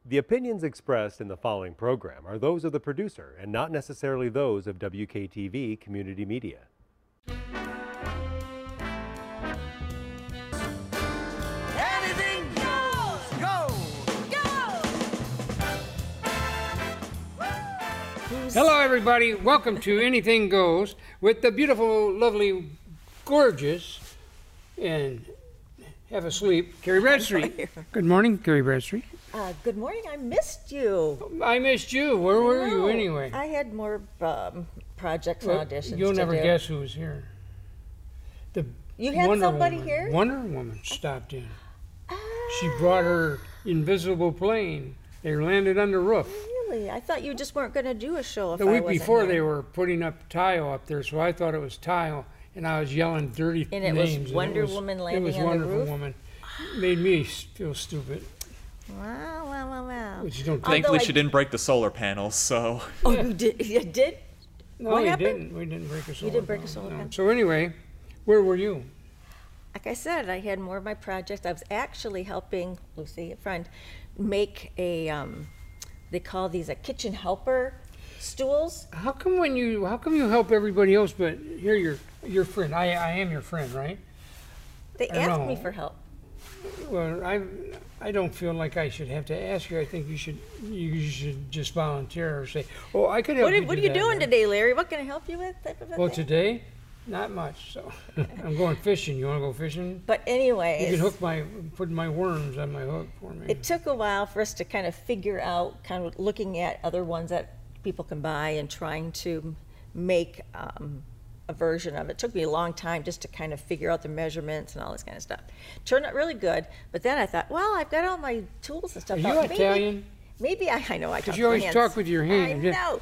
The opinions expressed in the following program are those of the producer and not necessarily those of WKTV Community Media. Anything goes! Go! Hello, everybody. Welcome to Anything Goes with the beautiful, lovely, gorgeous, and have a sleep, Carrie Bradstreet. Good morning, Carrie Bradstreet. Good morning. I missed you. I missed you. Where were you anyway? I had more projects Well, and auditions. you'll to never do. guess who was here. The You had Wonder somebody Woman. here? Wonder Woman stopped in. She brought her invisible plane. They landed on the roof. Really? I thought you just weren't going to do a show if The I week wasn't before here. they were putting up tile up there, so I thought it was tile, and I was yelling dirty And it names. was Wonder Woman landing It was on the Wonderful roof? Woman. Made me feel stupid. Wow. Which you don't think. Thankfully, Although she didn't break the solar panels, so. Oh, you did? You did? No, What we happened? didn't. We didn't break a solar didn't break a panel, solar no. panel. So anyway, where were you? Like I said, I had more of my projects. I was actually helping Lucy, a friend, make a, they call these a kitchen helper stools. How come you help everybody else, but here you're your friend? I am your friend, right? They I asked me know. for help. Well, I don't feel like I should have to ask you. I think you should just volunteer or say, "Oh, I could help you." What are do you that, doing right?" today, Larry? What can I help you with? Type of a Well, thing. today, not much. So I'm going fishing. You want to go fishing? But anyways, You can put my worms on my hook for me. it took a while for us to kind of figure out, kind of looking at other ones that people can buy and trying to make a version of it. It took me a long time just to kind of figure out the measurements and all this kind of stuff. Turned out really good, but then I thought, well, I've got all my tools and stuff. Are you out. Italian? Maybe I know I talk Because with you always my hands. talk with your hands. I know.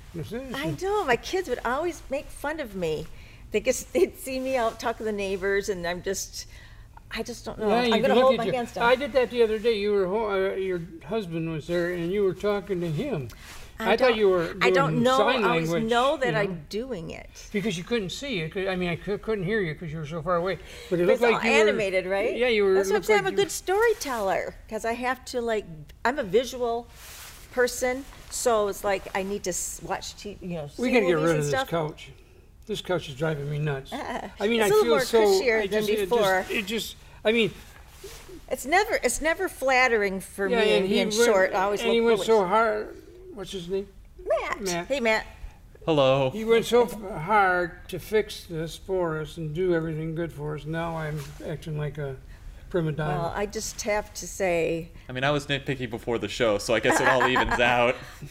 I know. My kids would always make fun of me. They'd see me out talking to the neighbors, and I just don't know. Yeah, you I'm can going to look hold at my your- hands down. I did that the other day. You were your husband was there, and you were talking to him. I thought you were doing I don't know. sign I always language, know that you know, I'm doing it. because you couldn't see it. I mean, I couldn't hear you because you were so far away. But it But it's looked all like you animated, were, right? Yeah, you were. That's it what I'm looked saying. like I'm a good storyteller because I have to I'm a visual person, so it's like I need to watch see We got to get movies rid and of this stuff. couch. This couch is driving me nuts. I mean, It's I a little feel more so. cushier I than just, before. It just. I mean, It's never flattering for yeah, me and and he being went, short. I always and he look went so foolish. hard. What's his name? Matt. Hey, Matt. Hello. He went so hard to fix this for us and do everything good for us. Now I'm acting like a prima donna. Well, I just have to say, I mean, I was nitpicky before the show, so I guess it all evens out.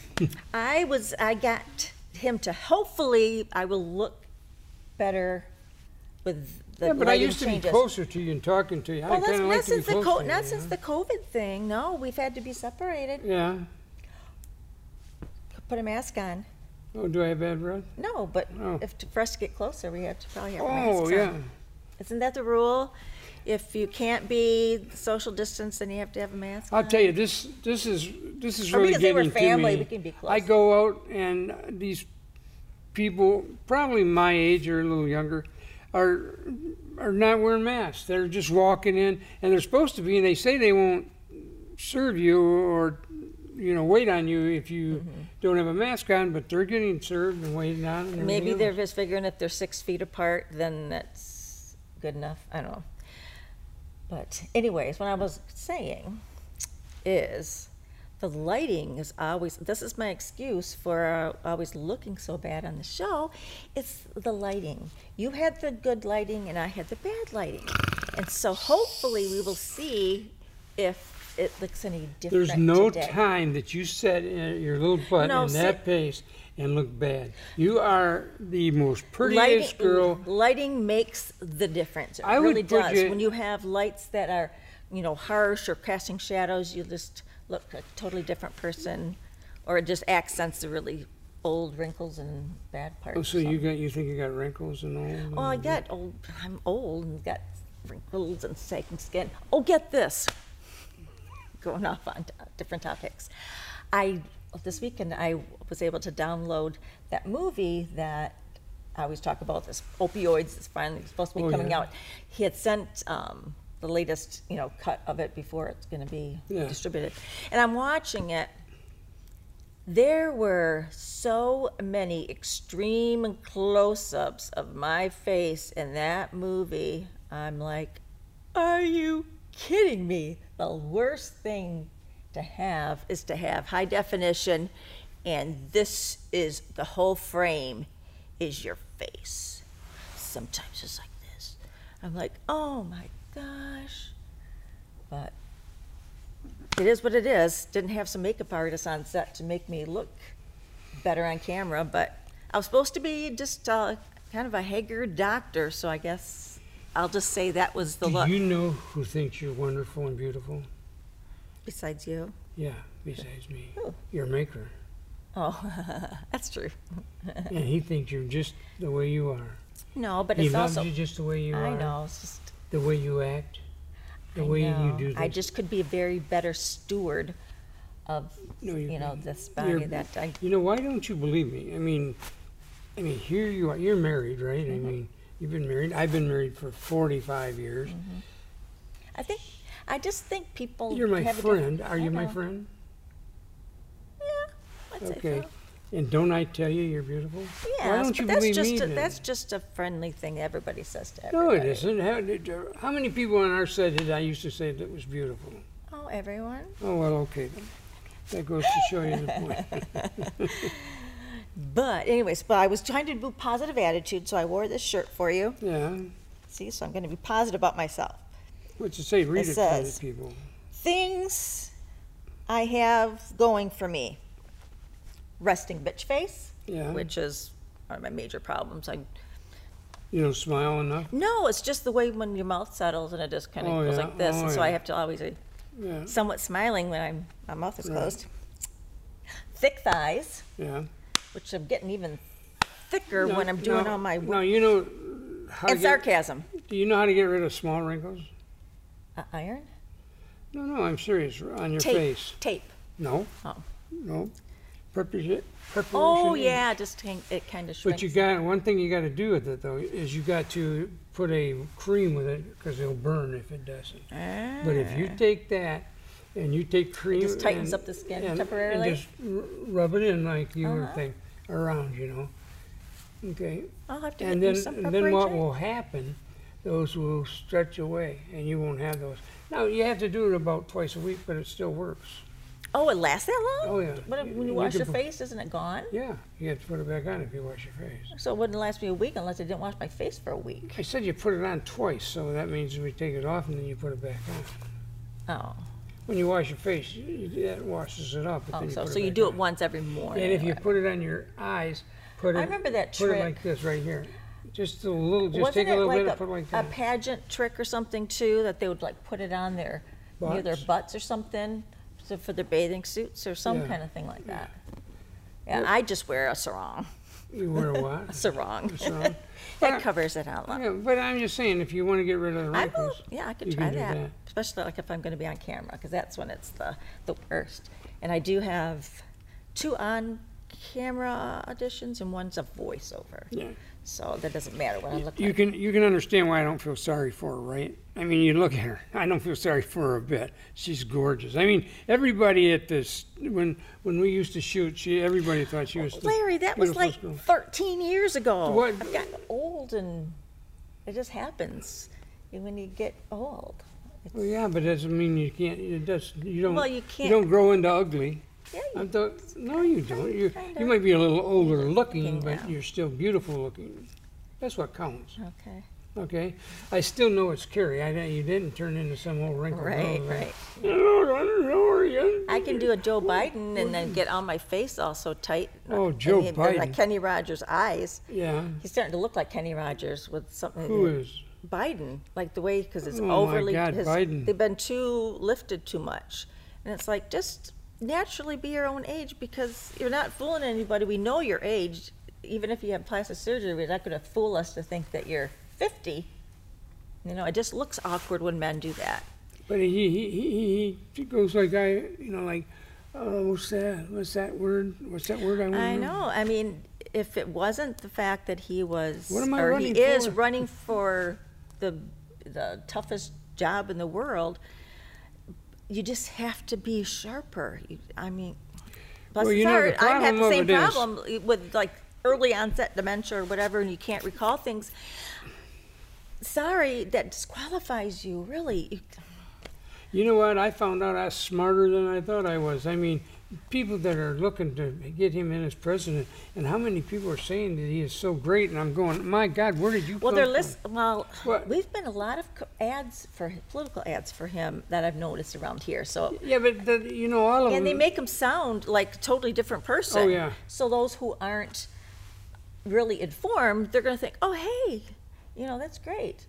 I got him to hopefully I will look better with the yeah, but I lighting used to changes. be closer to you and talking to you. I Well, kind of like not to be since the close to you, not you since know? the COVID thing. No, we've had to be separated. Yeah. Put a mask on. Oh, do I have bad breath? No, but Oh. for us to get closer, we have to probably have Oh, masks yeah. on. Isn't that the rule? If you can't be social distance, then you have to have a mask I'll on? tell you, this is Or really because they were getting to family, me. we can be close. I go out and these people, probably my age or a little younger, are not wearing masks. They're just walking in, and they're supposed to be, and they say they won't serve you or wait on you if you don't have a mask on, but they're getting served and waiting on. And Maybe everything they're else. just figuring if they're 6 feet apart, then that's good enough. I don't know. But anyways, what I was saying is the lighting is always, this is my excuse for always looking so bad on the show. It's the lighting. You had the good lighting and I had the bad lighting. And so hopefully we will see if it looks any different There's no today. time that you set your little butt No, in that pace and look bad. You are the most prettiest Lighting, girl. lighting makes the difference. It I would really put does. you- When you have lights that are, harsh or casting shadows, you just look a totally different person, or it just accents the really old wrinkles and bad parts. Oh, so or you something. think you got wrinkles and all? Oh, I got old. I'm old and got wrinkles and sagging skin. Oh, get this. Going off on different topics. This weekend I was able to download that movie that I always talk about. This opioids is finally supposed to be Oh, coming yeah. out. He had sent the latest, cut of it before it's going to be Yeah. distributed. And I'm watching it. There were so many extreme close-ups of my face in that movie. I'm like, are you kidding me? The worst thing to have is to have high definition, and this is the whole frame is your face. Sometimes it's like this. I'm like, oh my gosh. But it is what it is. Didn't have some makeup artists on set to make me look better on camera, but I was supposed to be just kind of a haggard doctor, so I guess I'll just say that was the Do look. you know who thinks you're wonderful and beautiful? Besides you. Yeah, besides me. Who? Your maker. Oh, that's true. And he thinks you're just the way you are. No, but He it's loves also. you just the way you I are. know. It's just. The way you act. The I way you know. do things. I just could be a very better steward of, No, you couldn't. this body You're- that I. You know, why don't you believe me? I mean, here you are. You're married, right? Mm-hmm. I mean, you've been married. I've been married for 45 years. I just think people. You're my have a different- friend. Are I you my know. friend? Yeah, I'd say Okay. so. And don't I tell you you're beautiful? Yes, Why don't you but that's believe just me a, then? that's just a friendly thing everybody says to No, everybody. it isn't. How many people on our set did I used to say that was beautiful? Oh, everyone. Oh, well, okay. Then. That goes to show you the point. But anyways, but I was trying to do positive attitude, so I wore this shirt for you. Yeah. See, so I'm going to be positive about myself. What's it say? Read It it, says- for the people. Things I have going for me. Resting bitch face, Yeah. which is one of my major problems. You don't smile enough? No, it's just the way when your mouth settles and it just kind of Oh, goes yeah. like this, Oh, and so I yeah. have to always be Yeah. somewhat smiling when my mouth is Right. closed. Thick thighs, Yeah. which I'm getting even thicker when I'm doing all my No, you know how and to get, sarcasm. do you know how to get rid of small wrinkles? Iron, No, I'm serious. On your tape, face. tape. No, Oh, no. Preparation. oh yeah, just it kind of shrinks. But you got one thing you got to do with it though is you got to put a cream with it because it'll burn if it doesn't. But if you take that and you take cream, just tightens and- up the skin and temporarily? just rub it in like you were Uh-huh. thing around, Okay, I'll have to and get then you some and then what preparation. will happen? Those will stretch away, and you won't have those. Now you have to do it about twice a week, but it still works. Oh, it lasts that long? Oh, yeah. But when you You wash can your put- face, isn't it gone? Yeah, you have to put it back on if you wash your face. So it wouldn't last me a week unless I didn't wash my face for a week. I said you put it on twice, so that means we take it off and then you put it back on. Oh, When you wash your face, that washes it up. But then you so put so you back do on. it once every morning. And if you or put it on your eyes, put it. I remember that Put it trick. like this right here. Just a little. Just Wasn't take a it little like bit and put it like a that. pageant trick or something too, that they would like put it on their near their Butts? butts or something, so for their bathing suits or some Yeah. kind of thing like that. Yeah, I just wear a sarong. You wear a what? Sarong. sarong? That covers it out. Yeah, but I'm just saying, if you want to get rid of the I will, wrinkles, yeah, I could you try can do that. that. Especially like if I'm going to be on camera, because that's when it's the worst. And I do have 2 on-camera auditions and one's a voiceover. Yeah. So that doesn't matter what I look You like. can understand why I don't feel sorry for her, right? I mean, you look at her. I don't feel sorry for her a bit. She's gorgeous. I mean, everybody at this when we used to shoot, everybody thought she was. the Larry, that was like beautiful girl. 13 years ago. What- I've gotten old and it just happens when you get old. Well, yeah, but that doesn't mean you can't. It does. You don't. Well, you can't- don't grow into ugly. Yeah, No, you don't. You kinda might be a little older looking, looking but now. you're still beautiful looking. That's what counts. okay. Okay. I still know it's Carrie. You didn't turn into some old wrinkled Right, girl. right. Right. I can do a Joe Biden and then get on my face all so tight. Oh, Joe And Biden. Like Kenny Rogers' eyes. Yeah. He's starting to look like Kenny Rogers with something. Who is? Biden, like the way, because it's Oh, my overly. God, Biden. They've been too lifted too much, and it's like just naturally be your own age because you're not fooling anybody. We know your age, even if you have plastic surgery. You're not going to fool us to think that you're 50. It just looks awkward when men do that. But he goes like what's that? What's that word? What's that word? I know. I mean, if it wasn't the fact that he was, What am I or running he is for? running for the toughest job in the world. You just have to be sharper. I mean, bless Well, his you know, the heart, I have problem the of same it is- problem with like early onset dementia or whatever, and you can't recall things. Sorry, that disqualifies you, really. You know what? I found out I was smarter than I thought I was. I mean, people that are looking to get him in as president, and how many people are saying that he is so great, and I'm going, my God, where did you Well, come they're from? What? we've been a lot of ads for political ads for him that I've noticed around here. So, Yeah, but you know, all of them. and they make him sound like a totally different person. Oh, yeah. So those who aren't really informed, they're going to think, oh, hey, that's great.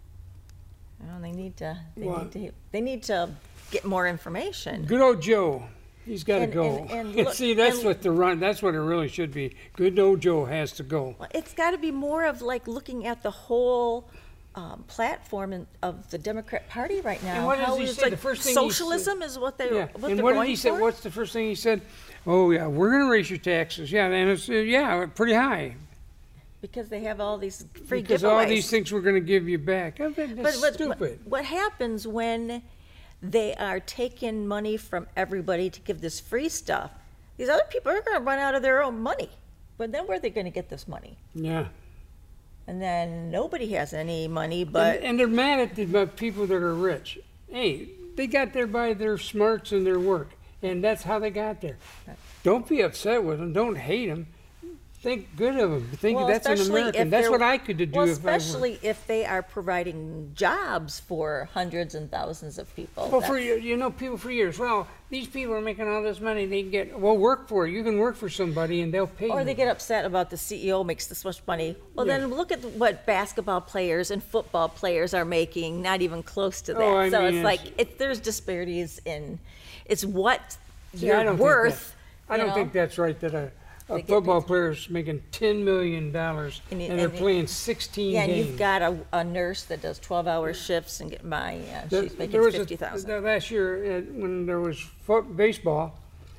They need to. What? They need to get more information. Good old Joe. He's got to And- go. and look- See, that's and- what the run. That's what it really should be. Good old Joe has to go. Well, it's got to be more of like looking at the whole platform of the Democrat Party right now. And what does How he it's say? like The first thing he socialism is what they Yeah. what And they're what going did he say? for. What's the first thing he said? Oh yeah, we're going to raise your taxes. Yeah, and it's pretty high. Because they have all these free Because giveaways. all these things we're going to give you back. I think that's stupid. What happens when they are taking money from everybody to give this free stuff? These other people are going to run out of their own money. But then where are they going to get this money? Yeah. And then nobody has any money, but And they're mad at the people that are rich. Hey, they got there by their smarts and their work, and that's how they got there. Don't be upset with them. Don't hate them. Think good of them. Think well, that's an especially American. if That's they're- what I could do well, if I were. especially if they are providing jobs for hundreds and thousands of people. Well, for That's- people for years. Well, these people are making all this money. They can get work for it. You can work for somebody, and they'll pay Or you. they get upset about the CEO makes this much money. Well, Yeah. then look at what basketball players and football players are making, not even close to that. Oh, I so mean, it's like there's disparities in it's what See, you're I don't worth. I don't think that's right. That a They get football paid. player's making $10 million and, they're playing 16 Yeah, and games. you've got a nurse that does 12-hour shifts and get by. She's There making was $50,000. last year when there was baseball.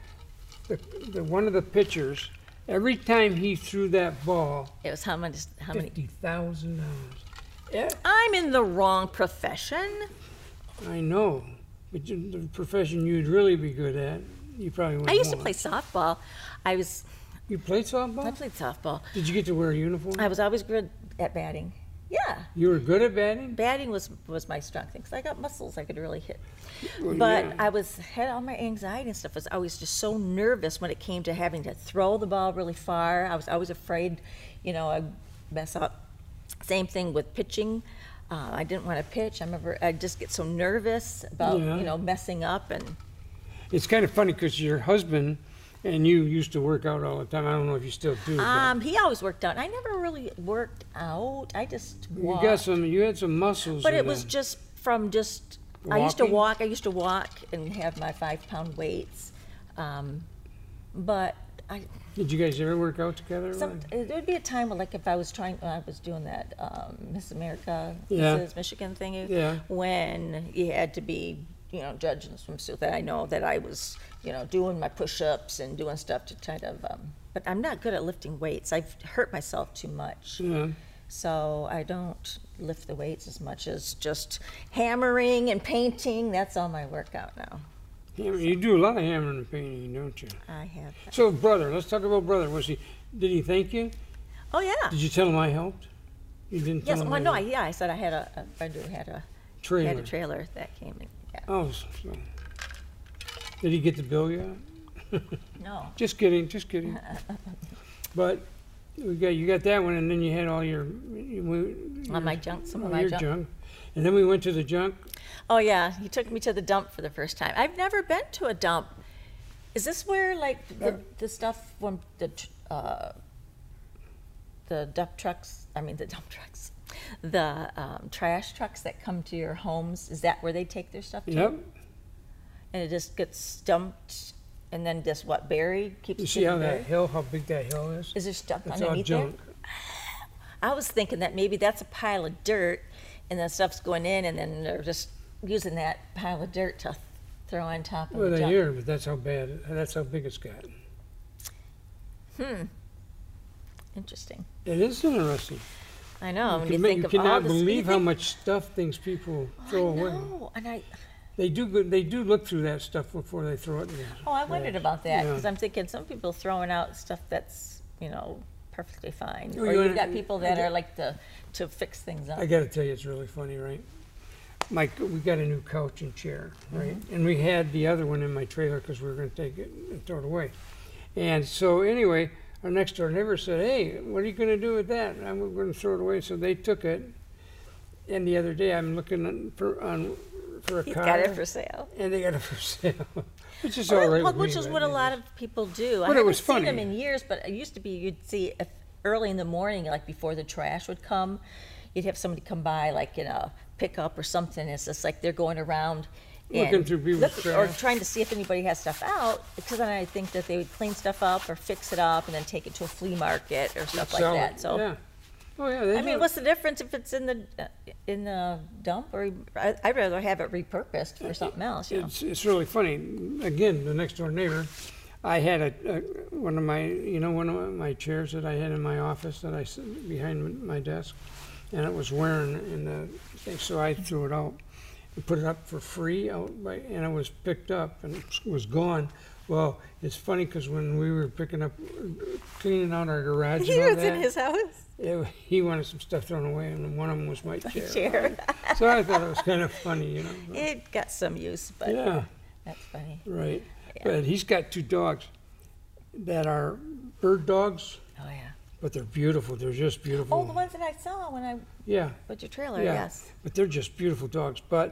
One of the pitchers, every time he threw that ball, It was how many? $50,000. Yeah, I'm in the wrong profession. I know, but the profession you'd really be good at, you probably wouldn't. I used to want. play softball. I You played softball? played softball. Did you get to wear a uniform? I was always good at batting. Yeah, You were good at batting? batting was my strong thing because I got muscles I could really hit. Well, But yeah. I had all my anxiety and stuff. I was just so nervous when it came to having to throw the ball really far. I was always afraid, I'd mess up. Same thing with pitching. I didn't want to pitch. I remember I'd just get so nervous about, Yeah. messing up and. It's kind of funny because your husband and you used to work out all the time. I don't know if you still do. but He always worked out. I never really worked out. I just walked. you had some muscles. But in it was them. just from I used to Walking? walk. I used to walk and have my 5-pound weights. But Did you guys ever work out together? there would be a time when, like, if I was doing that Miss America, Yeah. Mrs. Michigan thingy, Yeah. when you had to be, judged in the swimsuit, that I know that I was, doing my push-ups and doing stuff to try to, but I'm not good at lifting weights. I've hurt myself too much. Yeah. So I don't lift the weights as much as just hammering and painting. That's all my workout now. You do a lot of hammering and painting, don't you? I have. So, brother, let's talk about brother. Did he thank you? Oh yeah. Did you tell him I helped? You didn't tell Yes. him Well, I no. helped? I said I had a friend who had a trailer that came in. Yeah. Oh, so. Did he get the bill yet? No. Just kidding. But you got that one, and then you had all your On my junk. Some of all my your junk. junk. And then we went to the junk. Oh yeah. He took me to the dump for the first time. I've never been to a dump. Is this where like the stuff from the dump trucks? I mean the dump trucks. The trash trucks that come to your homes. Is that where they take their stuff to? Yep. And it just gets dumped and then just buried? Keeps You it see how buried? how big that hill is? Is there stuff It's all underneath there? junk. I was thinking that maybe that's a pile of dirt and then stuff's going in and then they're just using that pile of dirt to throw on top of Well, the they junk. hear, but that's how big it's got. Interesting. It is interesting. I know. When you You think of all cannot the believe how speed- much stuff things people throw away. No, and They do look through that stuff before they throw it in. I wondered about that Yeah. because I'm thinking some people throwing out stuff that's, perfectly fine. Oh, Or you you've wanna- got people that are like to fix things up. I got to tell you, it's really funny, right? Mike, we got a new couch and chair, right? Mm-hmm. And we had the other one in my trailer because we were going to take it and throw it away. And so anyway, our next door neighbor said, "Hey, what are you going to do with that?" And I'm going to throw it away. So they took it. And the other day, I'm looking for a He's car, got it for sale. and they got it for sale, which is Well, all right. with which me, is but what a it lot is. of people do. But I it haven't was seen them funny. in years, but it used to be you'd see if early in the morning, like before the trash would come, you'd have somebody come by, like in a pickup or something. It's just like they're going around Looking and through people's or trash. trying to see if anybody has stuff out. Because then I think that they would clean stuff up or fix it up and then take it to a flea market or stuff like Sell that. it. So. Yeah. Oh yeah. They I do mean, it. what's the difference if it's in the dump or I'd rather have it repurposed for something else. It's really funny. Again, the next door neighbor, I had one of my chairs that I had in my office that I sit behind my desk, and it was wearing in the thing, so I threw it out and put it up for free and it was picked up and was gone. Well, it's funny because when we were cleaning out our garage, He and all was in that, his house. he wanted some stuff thrown away, and one of them was my chair. Chair. So I thought it was kind of funny, but- It got some use, but yeah. that's funny. Right. Yeah. But he's got two dogs that are bird dogs, Oh yeah. but they're beautiful. They're just beautiful. Oh, the ones that I saw when I Yeah. put your trailer. Yeah. Yes. But they're just beautiful dogs. But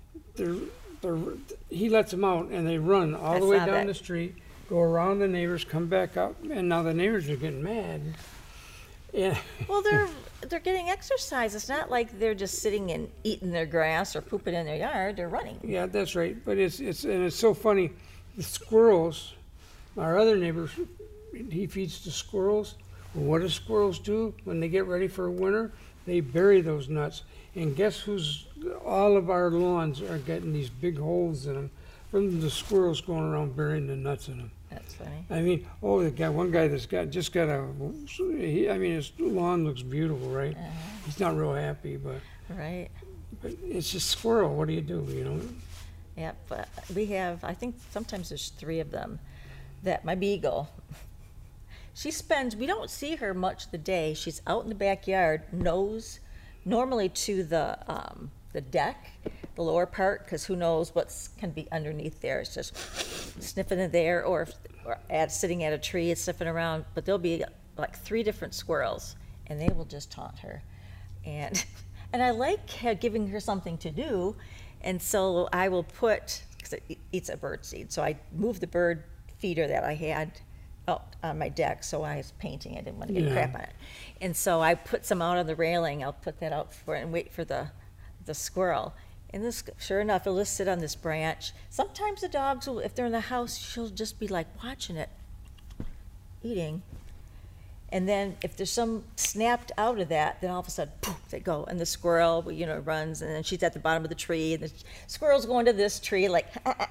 he lets them out and they run all I the way saw down that. the street, go around the neighbors, come back up, and now the neighbors are getting mad. Yeah. Well, they're getting exercise. It's not like they're just sitting and eating their grass or pooping in their yard. They're running. Yeah, that's right. But it's so funny. The squirrels, our other neighbor, he feeds the squirrels. Well, what do squirrels do when they get ready for winter? They bury those nuts. And guess who's? All of our lawns are getting these big holes in them from the squirrels going around burying the nuts in them. That's funny. I mean, one guy that's just got his lawn looks beautiful, right? He's not real happy, but Right. it's just squirrel. What do you do, Yeah, but we have, I think sometimes there's 3 of them, that my beagle, we don't see her much of the day. She's out in the backyard, nose normally to the deck, the lower part, because who knows what's can be underneath there. It's just sniffing in there, or sitting at a tree, it's sniffing around. But there'll be like 3 different squirrels, and they will just taunt her. And I like giving her something to do. And so I will put, because it eats a bird seed, so I moved the bird feeder that I had out on my deck, so I was painting it, I didn't want to get Yeah. crap on it. And so I put some out on the railing, I'll put that out for and wait for the squirrel. And this, sure enough, it'll just sit on this branch. Sometimes the dogs will, if they're in the house, she'll just be like watching it, eating. And then if there's some snapped out of that, then all of a sudden, poof, they go. And the squirrel, runs, and then she's at the bottom of the tree, and the squirrel's going to this tree, like,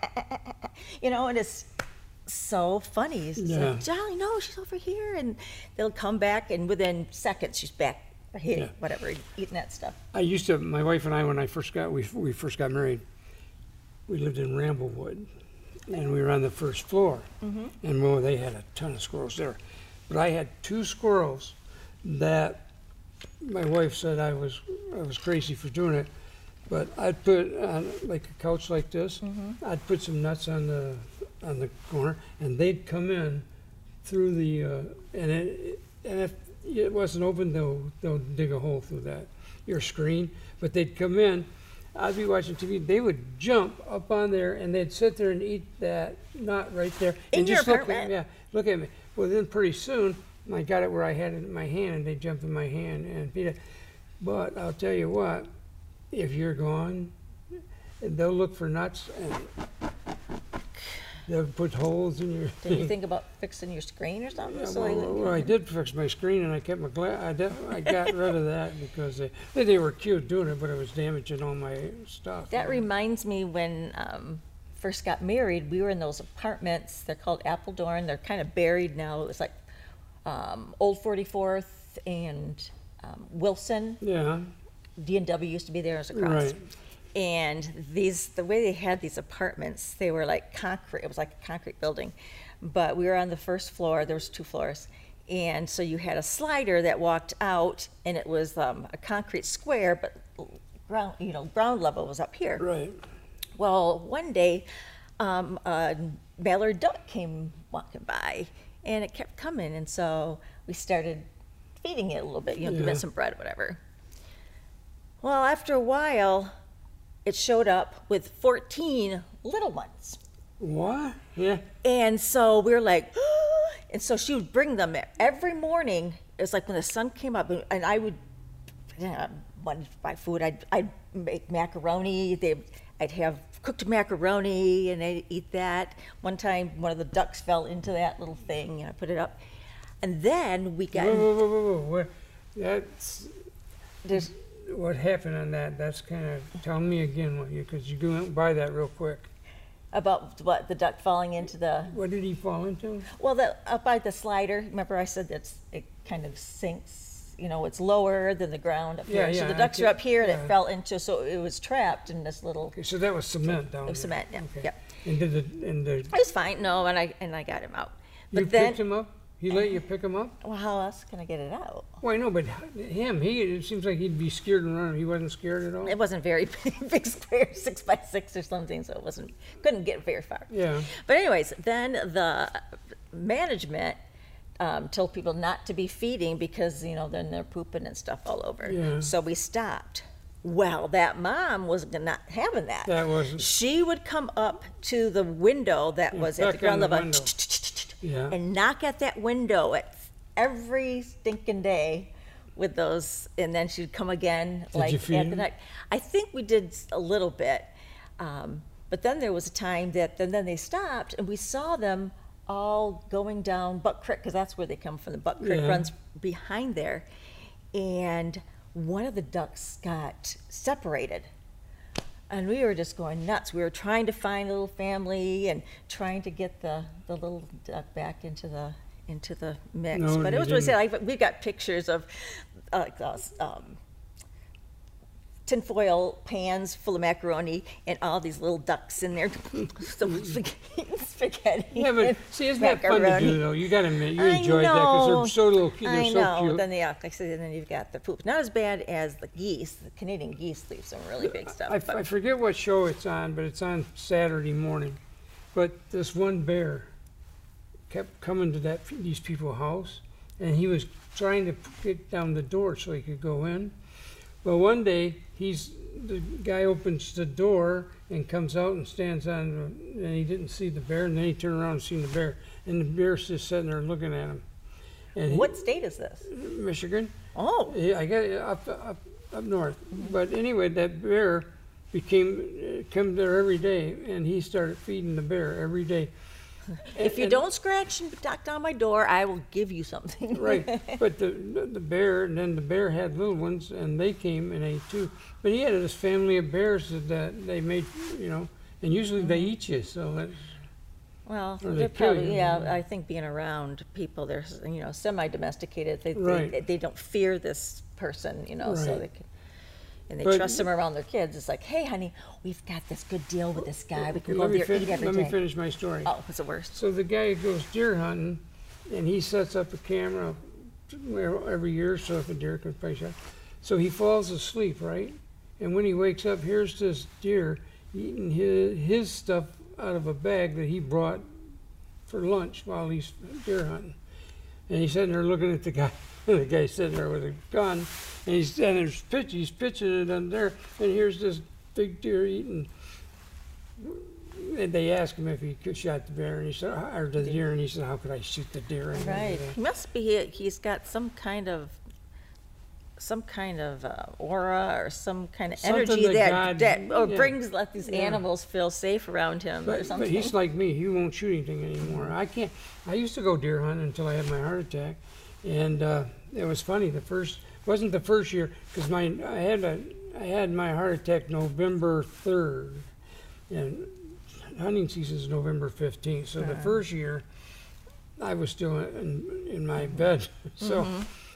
and it's so funny. It's Yeah. like, Jolly, no, she's over here. And they'll come back, and within seconds, she's back, hitting, Yeah. whatever, eating that stuff. My wife and I, when we first got married, we lived in Ramblewood, and we were on the first floor, and they had a ton of squirrels there. But I had 2 squirrels that my wife said I was crazy for doing it. But I'd put on like a couch like this. I'd put some nuts on the corner, and they'd come in through the and if it wasn't open, they'll dig a hole through your screen. But they'd come in. I'd be watching TV. They would jump up on there, and they'd sit there and eat that nut right there. In and your just look apartment? look at me. Well, then pretty soon, I got it where I had it in my hand, and they jumped in my hand and beat it. But I'll tell you what, if you're gone, they'll look for nuts, and they'll put holes in your... Did you think about fixing your screen or something? Yeah, So they wouldn't- well, I did fix my screen, and I kept my glass. I got rid of that because they were cute doing it, but it was damaging all my stuff. That reminds me when first got married, we were in those apartments. They're called Appledorn. They're kind of buried now. It was like Old 44th and Wilson. Yeah. D&W used to be there as a cross. Right. And the way they had these apartments, they were like concrete. It was like a concrete building. But we were on the first floor. There was 2 floors. And so you had a slider that walked out, and it was a concrete square, but ground level was up here. Right. Well, one day, a mallard duck came walking by, and it kept coming, and so we started feeding it a little bit, giving Yeah. it some bread, whatever. Well, after a while, it showed up with 14 little ones. What? Yeah. And so we were like, and so she would bring them every morning. It was like when the sun came up, and I would, wanted to buy food. I'd make macaroni. I'd have cooked macaroni, and I'd eat that. One time, one of the ducks fell into that little thing, and I put it up. And then we got Whoa. That's there's what happened on that. That's kind of, tell me again, because you went by that real quick. about what the duck falling into the What did he fall into? up by the slider. Remember, I said it kind of sinks. It's lower than the ground up here. Yeah, So the I ducks are get- up here, and yeah. it fell into. So it was trapped in this little. Okay, so that was cement down It was there. cement, yeah, Okay. yep. And the It was fine. No, and I got him out. you But then, picked him up? He let you pick him up? well, how else can I get it out? Well, I know, but it seems like he'd be scared and run. He wasn't scared at all? It wasn't very big square, 6x6 or something, so couldn't get very far. Yeah. But anyways, then the management told people not to be feeding because then they're pooping and stuff all over. Yeah. So we stopped. Well, that mom was not having that. That wasn't- She would come up to the window that was at the knock on ground the level window. Yeah. and knock at that window every stinking day with those, and then she'd come again you feed at the them? night. I think we did a little bit, but then there was a time that then they stopped, and we saw them all going down Buck Creek, because that's where they come from. The Buck Creek Yeah. runs behind there, and one of the ducks got separated. And we were just going nuts. We were trying to find a little family and trying to get the little duck back into the mix. No, But it you was really didn't. sad. We got pictures of tinfoil pans full of macaroni and all these little ducks in there. So spaghetti. Yeah, but and see, isn't that fun to macaroni. do, though? You got to admit, you I enjoyed that because know. they're so little cute. They're I so know. cute. Then like I said, then you've got the poop. Not as bad as the geese. The Canadian geese leave some really big stuff. I but forget what show it's on, but it's on Saturday morning. But this one bear kept coming to these people's house, and he was trying to get down the door so he could go in. Well, one day the guy opens the door and comes out and stands on, and he didn't see the bear, and then he turned around and seen the bear, and the bear's just sitting there looking at him. And what state is this? Michigan. Oh, Yeah, I got it up north. But anyway, that bear come there every day, and he started feeding the bear every day. if you don't scratch and knock down my door, I will give you something. Right, but the bear, and then the bear had little ones, and they came and ate too. But he had this family of bears that they made, and usually they eat you. So that's, Well, Or they they're kill probably, you. yeah, I think being around people, they're, semi-domesticated. Right. They don't fear this person, so Right. they can, and they But- trust them around their kids. It's like, hey, honey, we've got this good deal with this guy. We can go let me there, eat every let day. me finish my story. Oh, it's the worst. So the guy goes deer hunting, and he sets up a camera every year so if a deer can play shot. So he falls asleep, right? And when he wakes up, here's this deer eating his stuff out of a bag that he brought for lunch while he's deer hunting. And he's sitting there looking at the guy. The guy's sitting there with a gun, and he's pitching it on there. And here's this big deer eating. And they asked him if he could shot the bear, and he said, or the deer, and he said, "How could I shoot the deer?" And Right. He must be, he's got some kind of aura or some kind of Something energy that that God- yeah. let these Yeah. animals feel safe around him or But something. he's like me. He won't shoot anything anymore. I can't. I used to go deer hunting until I had my heart attack, and it was funny. Wasn't the first year because I had my heart attack November 3rd, and hunting season is November 15th. So the first year, I was still in my bed. So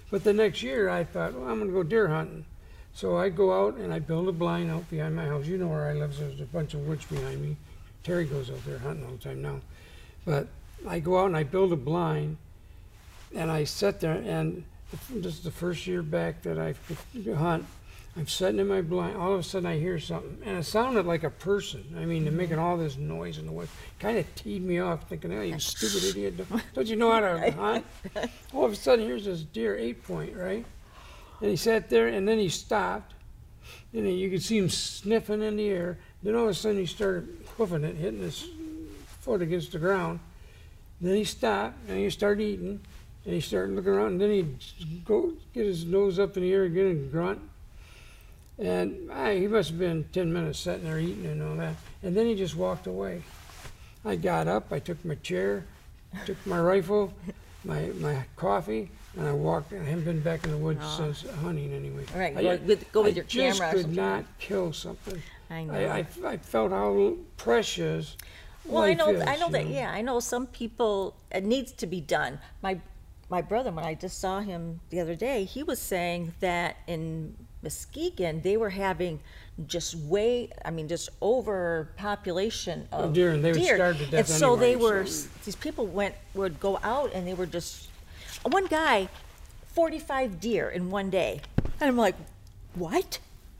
But the next year I thought, well, I'm going to go deer hunting. So I go out and I build a blind out behind my house. You know where I live, so there's a bunch of woods behind me. Terry goes out there hunting all the time now. But I go out and I build a blind, and I sit there, and this is the first year back that I hunt. I'm sitting in my blind. All of a sudden, I hear something, and it sounded like a person. I mean, they're making all this noise in the woods. Kind of teed me off, thinking, "Oh, you stupid idiot! Don't you know how to hunt?" All of a sudden, here's this deer 8-point, right? And he sat there, and then he stopped, and you could see him sniffing in the air. Then all of a sudden, he started hoofing it, hitting his foot against the ground. Then he stopped, and he started eating, and he started looking around, and then he'd go get his nose up in the air again and grunt. And he must have been 10 minutes sitting there eating and all that. And then he just walked away. I got up, I took my chair, took my rifle, my coffee, and I walked. I haven't been back in the woods since hunting anyway. All right, go with your camera or I just could something. not kill something. I know. I felt how precious Well, life is, I know you that. Yeah, I know some people. It needs to be done. My brother, when I just saw him the other day, he was saying that in Muskegon they were having just overpopulation of deer, and they would starve to death and so anyway, they were. so- These people would go out and they were just. One guy, 45 deer in one day, and I'm like, what?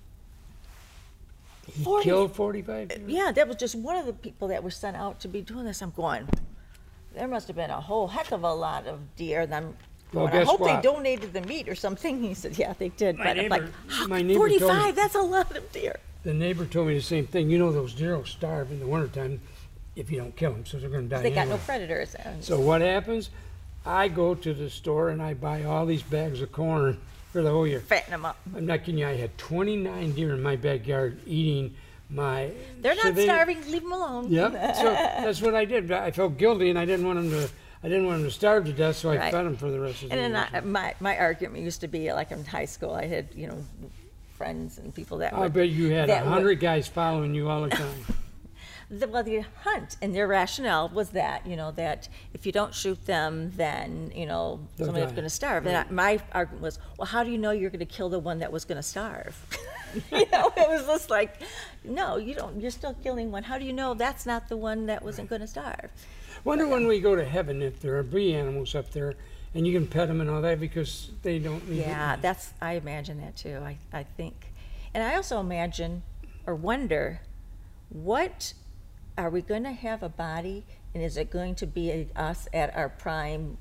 He 40 killed 45 deer? Yeah, that was just one of the people that were sent out to be doing this. I'm going, there must have been a whole heck of a lot of deer. And I'm Well, going, I guess hope what? they donated the meat or something. He said, yeah, they did. My But I'm like, neighbor- my neighbor told me- 45, that's a lot of deer. The neighbor told me the same thing. You know, those deer will starve in the wintertime if you don't kill them, so they're going to die They got no anyway. predators. And So what happens? I go to the store and I buy all these bags of corn for the whole year. fatten them up. I'm not kidding you. I had 29 deer in my backyard eating my. They're so not starving. Leave them alone. Yep. So that's what I did. I felt guilty, and I didn't want them to. I didn't want them to starve to death, so I Right. fed them for the rest of the And year. then my argument used to be, like in high school, I had, friends and people that I would. bet you had that would- 100 guys following you all the time. The hunt and their rationale was that that if you don't shoot them, then somebody's die. going to starve. And my argument was, well, how do you know you're going to kill the one that was going to starve? It was just like, no, you don't. You're still killing one. How do you know that's not the one that wasn't going to starve? Wonder when we go to heaven if there are bee animals up there, and you can pet them and all that because they don't need Yeah, it. I imagine that too. I think, and I also imagine or wonder, what are we going to have a body, and is it going to be us at our prime,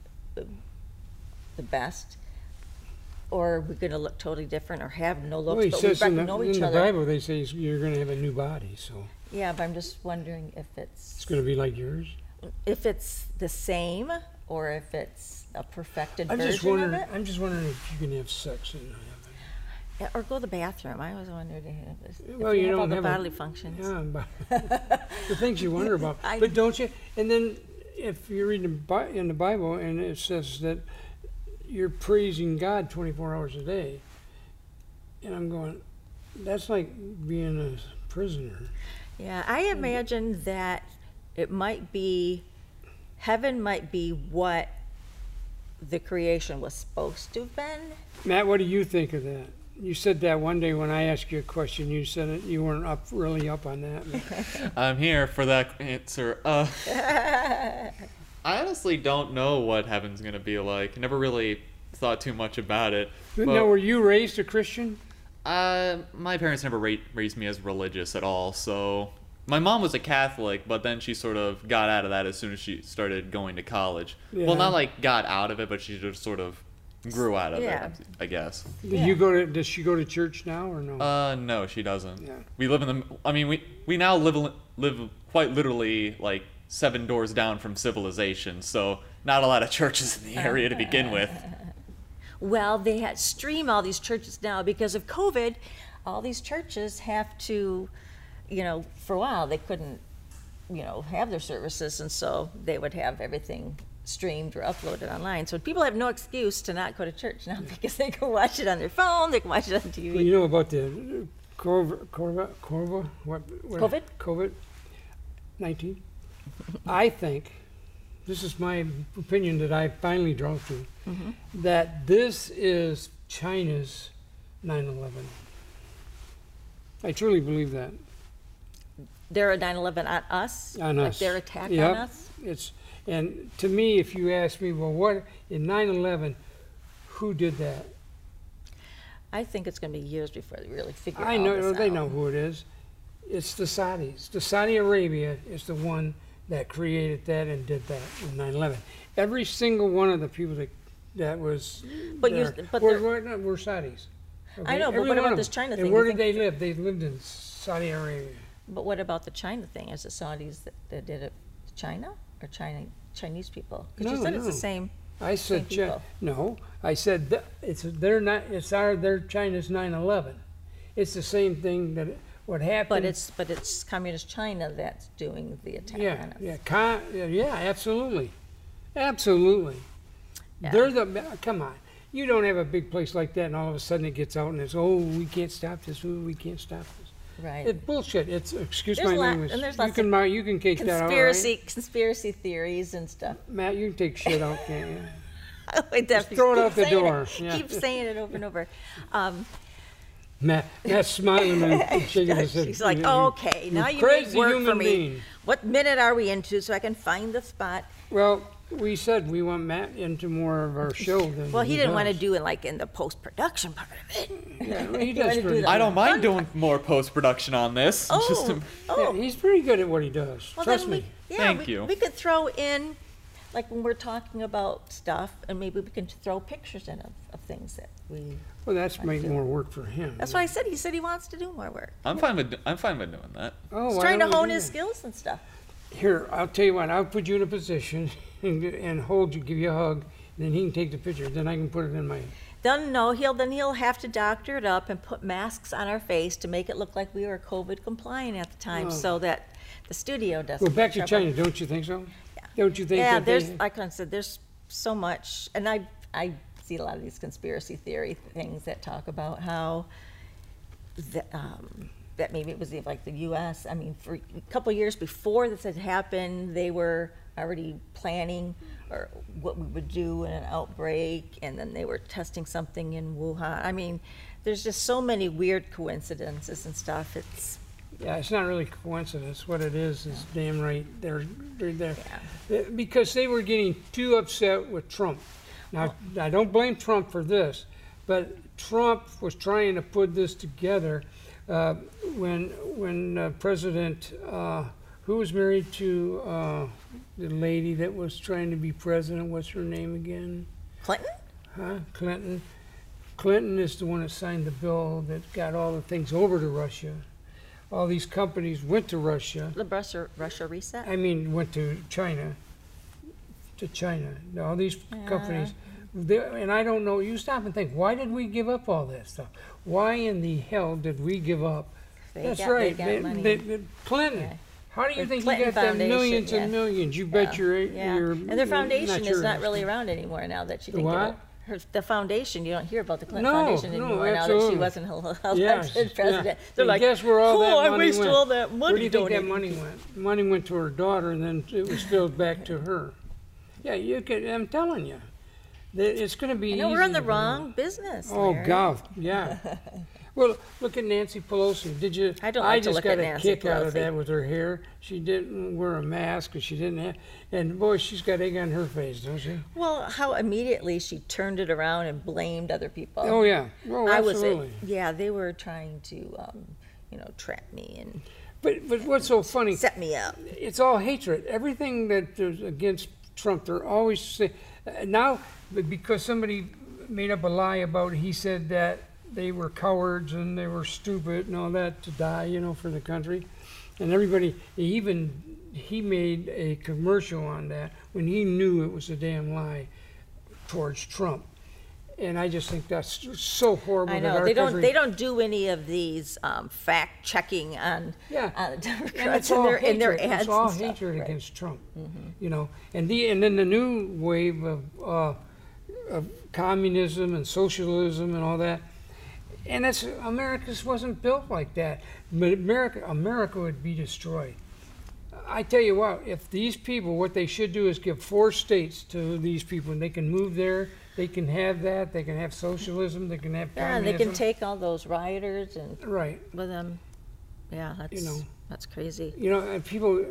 the best, or are we going to look totally different or have no looks, Well, he but we says in know the each other? Bible they say you're going to have a new body, so Yeah, but I'm just wondering if it's it's going to be like yours. the same, or if it's a perfected I'm just version wondering. of it, I'm just wondering if you can have sex in heaven. or go to the bathroom. I always wondered if Well, you you have all don't the have bodily a, functions. Yeah, but the things you wonder about. I- But don't you? And then if you read in the Bible and it says that you're praising God 24 hours a day, and I'm going, that's like being a prisoner. Yeah, I imagine that it might be, heaven might be what the creation was supposed to have been. Matt, what do you think of that? You said that one day when I asked you a question. You said it, you weren't really up on that. I'm here for that answer. I honestly don't know what heaven's gonna be like. Never really thought too much about it. Now, were you raised a Christian? My parents never raised me as religious at all. So my mom was a Catholic, but then she sort of got out of that as soon as she started going to college. Yeah. Well, not like got out of it, but she just sort of grew out of Yeah. it, I guess. Does she go to church now or no? No, she doesn't. Yeah. We live in the. I mean, we now live quite literally like 7 doors down from civilization. So not a lot of churches in the area to begin with. Well, they had stream all these churches now because of COVID. All these churches have to, for a while they couldn't, have their services, and so they would have everything streamed or uploaded online. So people have no excuse to not go to church now because they can watch it on their phone, they can watch it on TV. Well, you know about the COVID? COVID? COVID-19. I think this is my opinion that I finally draw to, Mm-hmm. that this is China's 9/11. I truly believe that. They're a 9/11 on us? On Like us. their attack Yep. on us? And to me, if you ask me, well, what in 9/11, who did that? I think it's going to be years before they really figure I all know this they out. know who it is. It's the Saudis. The Saudi Arabia is the one that created that and did that in 9/11. Every single one of the people that was But you- there but were, they're- were Saudis. I know, but Every what one about of this them. China And thing? where You did they live? They lived in Saudi Arabia. But what about the China thing? Is it Saudis that did it? China or Chinese people? Because you No, said it's the no. same. I said Same people. no. I said they're China's 9/11. It's the same thing that what happened. But it's communist China that's doing the attack Yeah, on us. yeah, absolutely, absolutely. Yeah. They're the come on. You don't have a big place like that, and all of a sudden it gets out and it's we can't stop this. We can't stop this. Right. It's bullshit. It's excuse There's my a lot- language. and there's You lots can of you can take that out. Conspiracy theories and stuff. Right? Matt, you can take shit out, can't you? Wait, Just throw it out the door. Yeah. Keep saying it over and over. Matt's smiling and shaking his head. She's like, You- okay, now you crazy made work for human me. being. What minute are we into so I can find the spot? Well, we said we want Matt into more of our show than Well, he didn't want to does. do it like in the post-production part of it. Yeah, well, he He does wanted to do pretty that. I don't mind doing more post production on this. Oh, Just Yeah, he's pretty good at what he does. well, Trust then me. Thank you. We could throw in, like when we're talking about stuff, and maybe we can throw pictures in of things that we. Well, that's make more work for him. That's why I said he said he wants to do more work. I'm fine with doing that. Oh, He's why trying to don't we hone do his that? skills and stuff. Here, I'll tell you what. I'll put you in a position and hold you, give you a hug, and then he can take the picture. Then I can put it in my. Then he'll have to doctor it up and put masks on our face to make it look like we were COVID compliant at the time, so that the studio doesn't. Well, back to get trouble. China, don't you think so? Don't you think? Yeah, that there's they, like I said, there's so much, and I see a lot of these conspiracy theory things that talk about how that maybe it was like the U.S. I mean, for a couple of years before this had happened, they were already planning or what we would do in an outbreak, and then they were testing something in Wuhan. I mean, there's just so many weird coincidences and stuff. It's yeah, it's not really coincidence. What it is damn right. They're there because they were getting too upset with Trump. Now, I don't blame Trump for this, but Trump was trying to put this together when President, who was married to the lady that was trying to be president. What's her name again? Clinton. Huh? Clinton. Clinton is the one that signed the bill that got all the things over to Russia. All these companies went to Russia. The Russia reset. I mean, went to China. All these companies. And I don't know, you stop and think, why did we give up all that stuff? Why in the hell did we give up? That's right. They got money. Clinton. Yeah. How do you The think Clinton he got that Foundation, millions yeah. and millions? You bet your Yeah. your And their foundation is not your- really around anymore now that you think what? about the foundation. You don't hear about the Clinton No, Foundation no, anymore now that she absolutely. wasn't elected Yes, president. yeah. They're And like, guess where all oh, that I money wasted went? all that money. Where do you think that donating money to-" went? Money went to her daughter, and then it was filled back to her. Yeah, you could. I'm telling you, it's going to be. You know, we're in easy the to- wrong business. Oh Larry. God, yeah. Well, look at Nancy Pelosi. Did you? I don't like to just look got at a Nancy kick out of Pelosi. that with her hair. She didn't wear a mask, and she didn't have. And boy, she's got egg on her face, don't she? Well, how immediately she turned it around and blamed other people. Oh yeah. Oh, absolutely. Yeah, they were trying to, trap me and But what's so funny? set me up. It's all hatred. Everything that is against Trump, they're always say, now because somebody made up a lie about. He said that they were cowards and they were stupid and all that to die, for the country, and everybody. He made a commercial on that when he knew it was a damn lie towards Trump, and I just think that's so horrible. I that know our they country, don't do any of these fact checking on Yeah. on the And Democrats it's all in their hatred. ads. It's all and stuff. hatred Right. against Trump, and then the new wave of communism and socialism and all that, and that's America's wasn't built like that. But America would be destroyed. I tell you what, if these people, what they should do is give 4 states to these people, and they can move there, they can have that, they can have socialism, they can have Yeah, communism. they can take all those rioters and Right. with them. Yeah, that's know. that's crazy. You know, and people,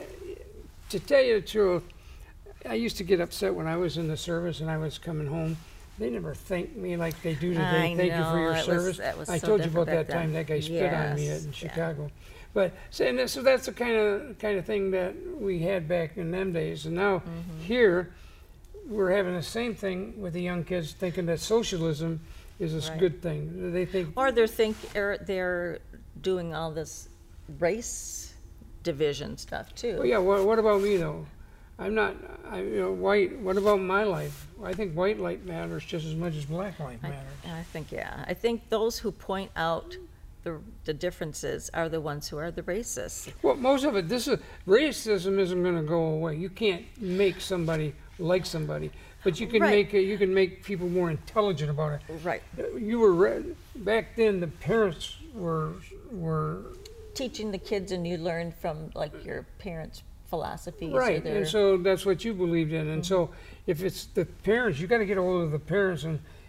to tell you the truth, I used to get upset when I was in the service and I was coming home. They never thanked me like they do today. I Thank you for know, your it was- service. that was I so told you different about that back then. time that guy spit on me Yes, in yeah. Chicago. But so that's the kind of thing that we had back in them days. And now Mm-hmm. here, we're having the same thing with the young kids, thinking that socialism is a Right. good thing. They think Or they're doing all this race division stuff too. well, yeah. What about me though? I'm not. White. What about my life? I think white light matters just as much as black light matters. I think, yeah. I think those who point out the differences are the ones who are the racists. Well, most of it. Racism isn't going to go away. You can't make somebody like somebody, but you can Right. you can make people more intelligent about it. Right. You were back then. The parents were Teaching the kids, and you learn from like your parents' philosophies. Or right, their, and so that's what you believed in. And so if it's the parents, you got to get a hold of the parents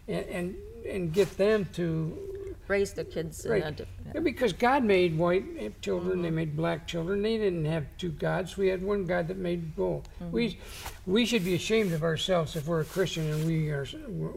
and get them to. raise their kids in Right. a different. Yeah, because God made white children, they made black children. They didn't have 2 gods. We had one God that made both. We should be ashamed of ourselves if we're a Christian and we are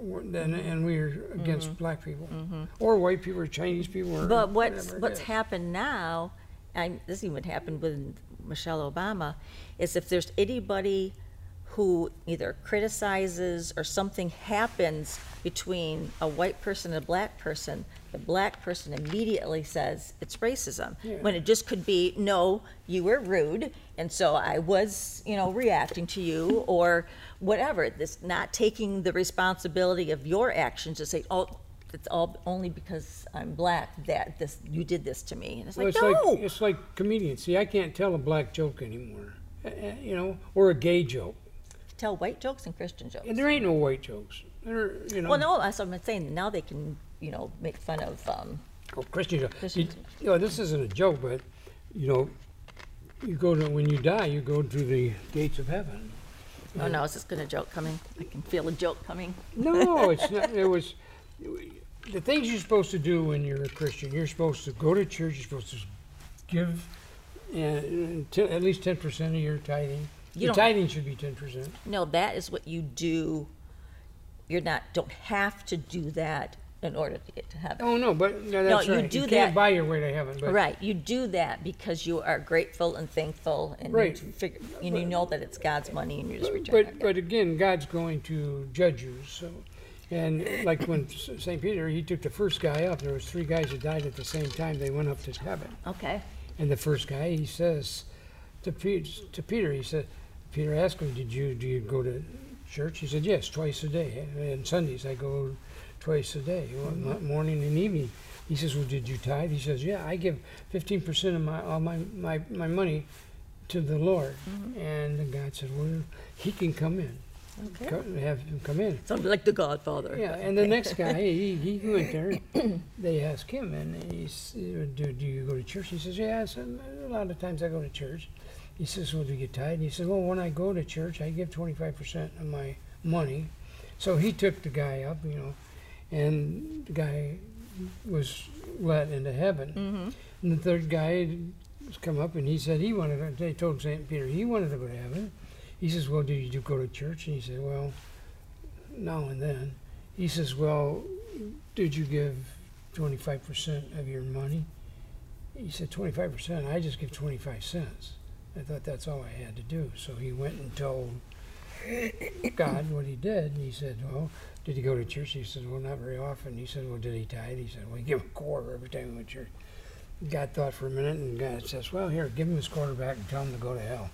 against black people or white people or Chinese people. Or But whatever it what's is. happened now, and this even happened with Michelle Obama, is if there's anybody who either criticizes or something happens between a white person and a black person, the black person immediately says it's racism. Yeah. When it just could be, no, you were rude, and so I was, reacting to you, or whatever. This not taking the responsibility of your actions to say, oh, it's all only because I'm black that you did this to me. And it's Well, like, it's no. it's like comedians. See, I can't tell a black joke anymore, or a gay joke. Tell white jokes and Christian jokes. And there ain't no white jokes. Well, no, that's what I'm saying. Now they can, make fun of. Oh, Christian joke. Christian This isn't a joke, but you go to when you die, you go to the gates of heaven. Oh no, is this good a joke coming? I can feel a joke coming. No, it's not. It was the things you're supposed to do when you're a Christian. You're supposed to go to church. You're supposed to give at least 10% of your tithing. You Your don't- tithing should be 10%. No, that is what you do. Don't have to do that in order to get to heaven. Oh no, but no, that's you right. do you can't that- buy your way to heaven. But Right, you do that because you are grateful and thankful, and Right. you know that it's God's money, and you just return it. But again, God's going to judge you. So, and like when St. Peter, he took the first guy up. There was 3 guys that died at the same time. They went up to heaven. Okay. And the first guy, he says to Peter, he said, Peter asked him, do you go to church? He said, yes, twice a day. And Sundays I go twice a day, morning and evening. He says, well, did you tithe? He says, yeah, I give 15% of all my money to the Lord. And the God said, well, he can come in. Okay. Have him come in. Sounded like the Godfather. Yeah, and the next guy, he went there. They asked him, and he said, do you go to church? He says, yeah, a lot of times I go to church. He says, well, do you tithe? He said, well, when I go to church, I give 25% of my money. So he took the guy up, and the guy was let into heaven. And the third guy was come up, and he said they told St. Peter he wanted to go to heaven. He says, well, did you go to church? And he said, well, now and then. He says, well, did you give 25% of your money? He said, 25%? I just give 25 cents. I thought that's all I had to do. So he went and told God what he did. And he said, well, did he go to church? He said, well, not very often. He said, well, did he tithe? He said, well, he gave a quarter every time he went to church. God thought for a minute, and God says, well, here, give him his quarter back and tell him to go to hell.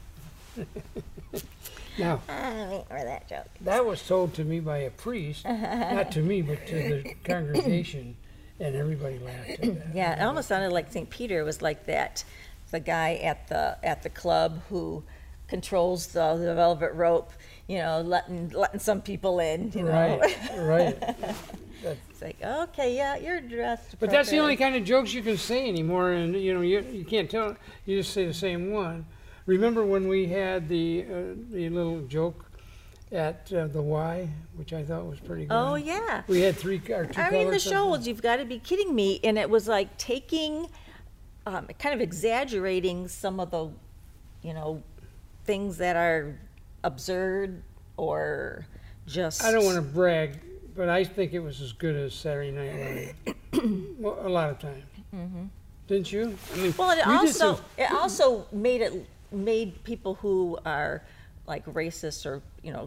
Now, I remember that joke. that was told to me by a priest, not to me, but to the congregation, and everybody laughed at that. Yeah, it almost sounded like St. Peter was like that, the guy at the club who controls the velvet rope, letting some people in, Right. It's like, okay, yeah, you're dressed. But that's the only appropriately. kind of jokes you can say anymore, and you can't tell. You just say the same one. Remember when we had the little joke at the Y, which I thought was pretty good. Oh, yeah. We had two I mean, the colors show of was, you've got to be kidding me. And it was like taking, kind of exaggerating some of the, things that are absurd or just. I don't want to brag, but I think it was as good as Saturday Night Live. Well, a lot of times. Mm-hmm. Didn't you? I mean, Well, it we did some- also made people who are like racist or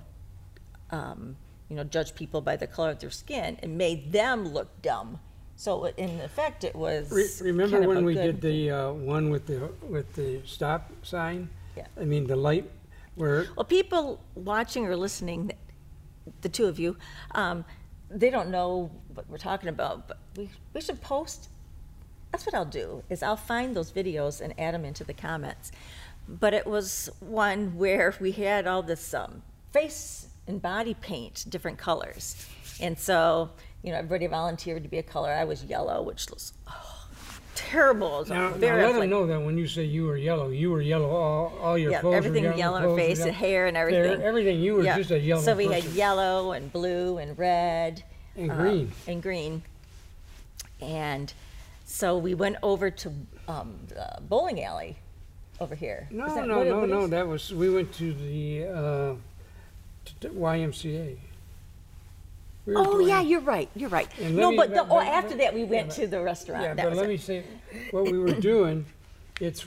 judge people by the color of their skin, and made them look dumb. So in effect, it was. Remember kind of when a we good did the one with the stop sign? Yeah. I mean the light where. Well, people watching or listening, the two of you, they don't know what we're talking about, but we should post. That's what I'll do, is I'll find those videos and add them into the comments. But it was one where we had all this face and body paint, different colors. And so, everybody volunteered to be a color. I was yellow, which was terrible. It was Now very let them like- know that when you say you were yellow all your Yeah, clothes everything were yellow, clothes were face, yellow. hair, and Hair, everything. everything, you were Yeah. just a yellow So we had person. yellow and blue and red. And green. And green. And so we went over to the bowling alley over here. No, Is that no, what it- no, what no. is- That was we went to the YMCA. We were Oh, doing- yeah, you're right. You're right. And let No, me- but, but- after that, we yeah, went but- to the restaurant. Yeah, That but was let it. me say, what we were doing, it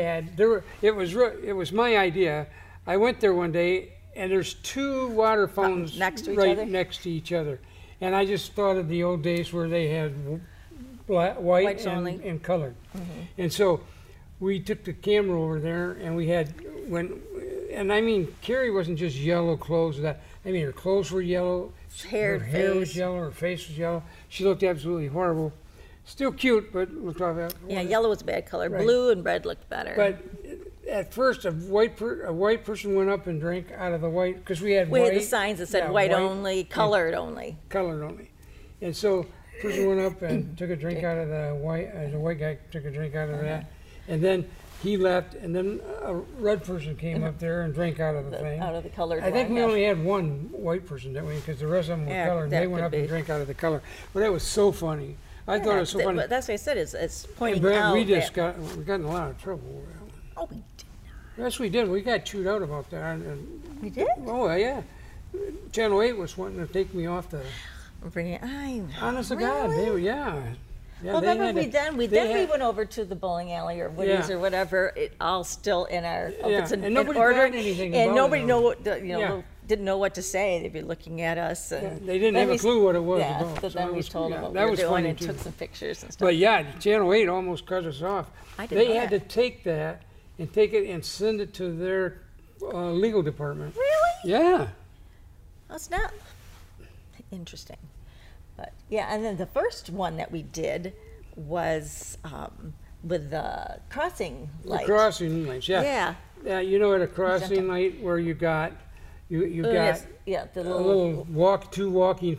was my idea. I went there one day, and there's two water fountains next to each right other? next to each other, and I just thought of the old days where they had white Whites and, only. and colored, and so we took the camera over there, and we had and I mean, Carrie wasn't just yellow clothes. I mean, her clothes were yellow. Hair, her hair was face. yellow. Her face was yellow. She looked absolutely horrible. Still cute, but we'll talk about. Yeah, yellow was a bad color. Right. Blue and red looked better. But at first, a white person went up and drank out of the white because we had we white. had the signs that said yeah, white only, colored only. colored only, and so person went up and took a drink out of the white. The white guy took a drink out of that, and then he left, and then a red person came up there and drank out of the thing. Out of the colored I think one, we yeah. only had one white person that way because the rest of them were Yeah, colored. that They went could up and be. drank out of the color. But that was so funny. I thought it was so funny. That's what I said. It's And pointing Brad, out we just that. we got in a lot of trouble with that one. Oh, we did. Yes, we did. We got chewed out about that. We did? Oh, yeah. Channel 8 was wanting to take me off the. We're bringing it. Honest to God, they were, yeah. Yeah, Well, they remember had we to- then we they then we had- went over to the bowling alley or Woody's Yeah. or whatever. It all still in our Yeah, it's in and nobody order, got anything and about nobody it, know though. what Yeah. didn't know what to say. They'd be looking at us, and Yeah, they didn't then have a we- clue what it was Yeah, about, but so then it we was- told yeah, them what that we were was doing funny, and too. took some pictures and stuff. But yeah, Channel 8 almost cut us off. I didn't They know had that. to take that and take it and send it to their legal department. Really? Yeah. That's not interesting. But yeah, and then the first one that we did was with the crossing light. The crossing lights, yeah. Yeah. Yeah, you know, at a crossing Something. light where you got, you Oh, got yes. Yeah, the a little two walking,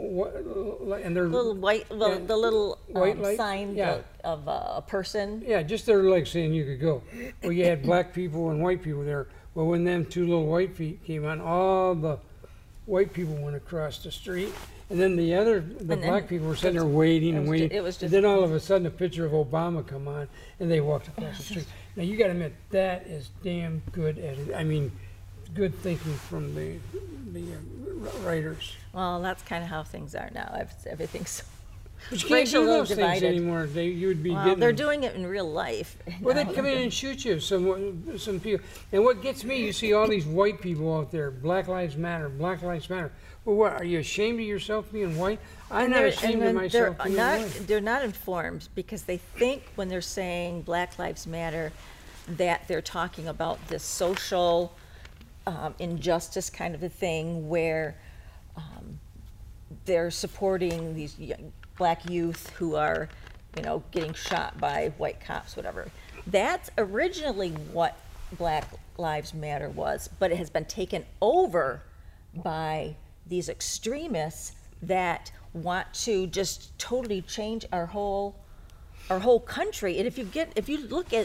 and they're, little white, Yeah. the little White light? sign Yeah. of a person. yeah, just their legs saying you could go. Well, you had black people and white people there. Well, when them two little white feet came on, all the white people went across the street. And then the then black people were sitting there waiting and it was waiting. ju- it was And just- then all of a sudden a picture of Obama come on and they walked across the street. Now you gotta admit, that is damn good editing. I mean, good thinking from the writers. Well, that's kind of how things are now. Everything's But you can't do racially those things divided. anymore. You would be Well, getting they're them. doing it in real life. Well, they'd come in and shoot you, some people. And what gets me, you see all these white people out there, Black Lives Matter, Black Lives Matter. Well, what, are you ashamed of yourself being white? I'm And not they're- ashamed and of then myself being not, white. They're not informed because they think when they're saying Black Lives Matter that they're talking about this social injustice kind of a thing where they're supporting these black youth who are, getting shot by white cops, whatever. That's originally what Black Lives Matter was, but it has been taken over by these extremists that want to just totally change our whole country. And if you look at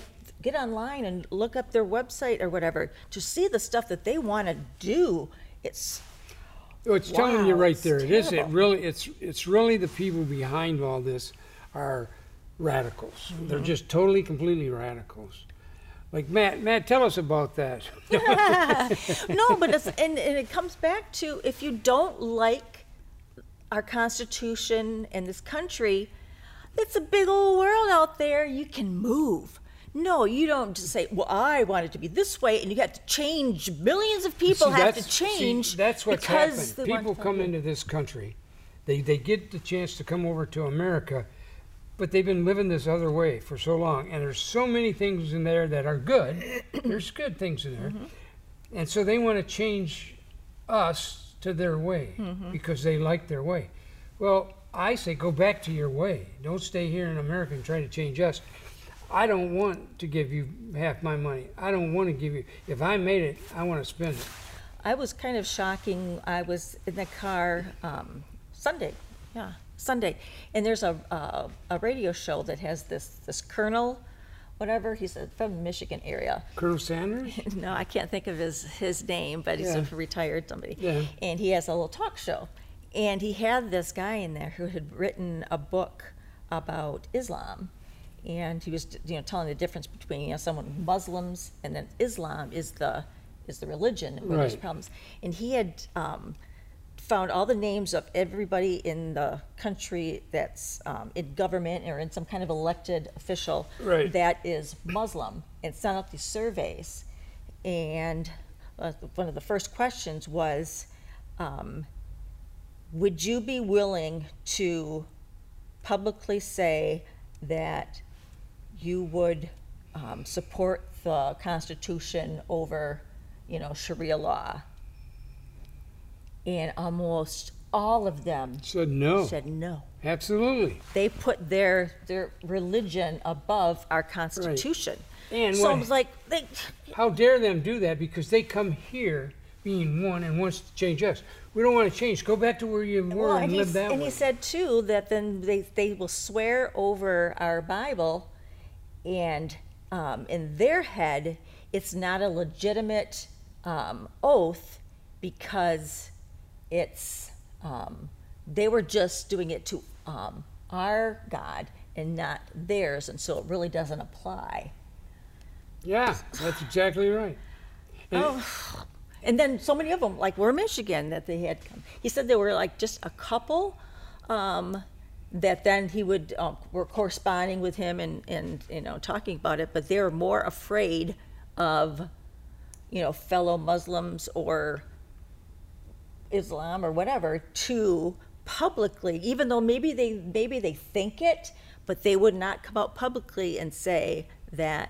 get online and look up their website or whatever to see the stuff that they want to do. It's It's telling you Wow, right it's there. It is. It terrible. really. It's really the people behind all this are radicals. They're just totally, completely radicals. Like Matt, tell us about that. no, but and it comes back to, if you don't like our Constitution and this country, it's a big old world out there. You can move. No, you don't just say, well, I want it to be this way, and you have to change. Millions of people have to change. That's what's because happened. they want People to come live. into this country, they get the chance to come over to America, but they've been living this other way for so long, and there's so many things in there that are good. There's good things in there, and so they want to change us to their way because they like their way. Well, I say go back to your way. Don't stay here in America and try to change us. I don't want to give you half my money. I don't want to give you. If I made it, I want to spend it. I was kind of shocking. I was in the car Sunday, and there's a radio show that has this colonel, whatever, he's from the Michigan area. Colonel Sanders? No, I can't think of his name, but he's Yeah. a retired somebody. Yeah. And he has a little talk show. And he had this guy in there who had written a book about Islam. And he was, telling the difference between, someone Muslims, and then Islam is the religion where there's Right. problems. And he had found all the names of everybody in the country that's in government or in some kind of elected official Right. that is Muslim, and sent out these surveys. And one of the first questions was, would you be willing to publicly say that you would support the Constitution over, Sharia law? And almost all of them Said no. said no. Absolutely. They put their religion above our Constitution. And so what- I was like, How dare them do that because they come here being one and wants to change us. We don't want to change. Go back to where you were well, and live that and way. he said too that then they will swear over our Bible, and in their head, it's not a legitimate oath because it's they were just doing it to our God and not theirs, and so it really doesn't apply. Yeah, that's exactly right. And And then so many of them, like we're Michigan, that they had come. He said there were like just a couple that then he would were corresponding with him and talking about it, but they were more afraid of fellow Muslims or Islam or whatever to publicly, even though maybe they think it, but they would not come out publicly and say that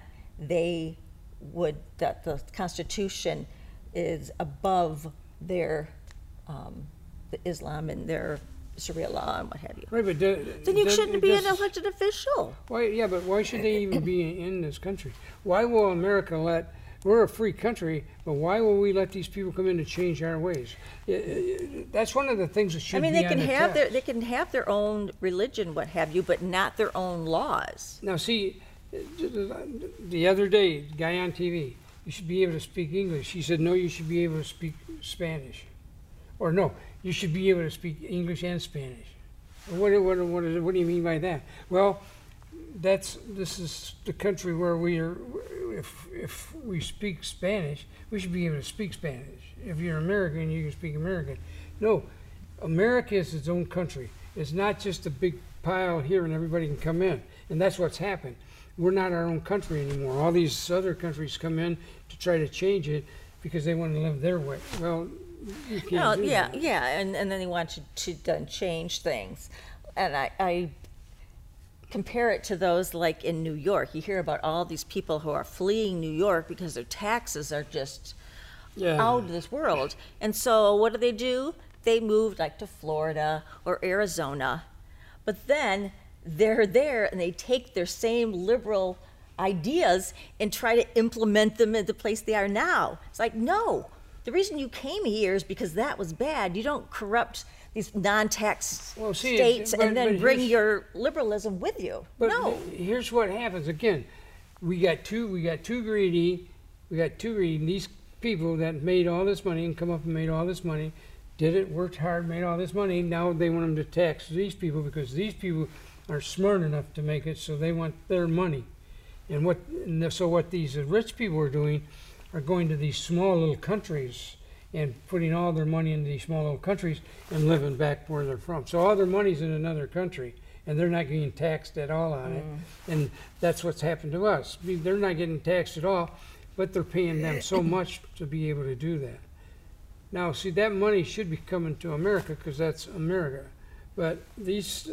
that the Constitution is above their the Islam and their Sharia law and what have you. right, but Then you shouldn't be an elected official. Why? Yeah, but why should they even be in this country? Why will America let? We're a free country, but why will we let these people come in to change our ways? That's one of the things that should I mean, be they on can the have text. they can have their own religion, what have you, but not their own laws. Now, see, the other day, guy on TV, you should be able to speak English. He said, no, you should be able to speak Spanish. Or no, you should be able to speak English and Spanish. What do you mean by that? Well, this is the country where we are. If we speak Spanish, we should be able to speak Spanish. If you're American, you can speak American. No, America is its own country. It's not just a big pile here and everybody can come in. And that's what's happened. We're not our own country anymore. All these other countries come in to try to change it because they want to live their way. Well, you can't No, do yeah, that. yeah, and then they want to then change things, and I compare it to those like in New York. You hear about all these people who are fleeing New York because their taxes are just Yeah. out of this world. And so what do? They move like to Florida or Arizona, but then they're there and they take their same liberal ideas and try to implement them in the place they are now. It's like, no, the reason you came here is because that was bad. You don't corrupt these non-tax Well, see, states but- and then but bring here's- your liberalism with you. But No. here's what happens again. we got too greedy. We got too greedy. And these people that made all this money and come up and made all this money, did it, worked hard, made all this money. Now they want them to tax these people because these people are smart enough to make it, so they want their money. So what these rich people are doing are going to these small little countries and putting all their money into these small little countries and living back where they're from. So all their money's in another country, and they're not getting taxed at all on it. And that's what's happened to us. They're not getting taxed at all, but they're paying them so much to be able to do that. Now, see, that money should be coming to America because that's America. But these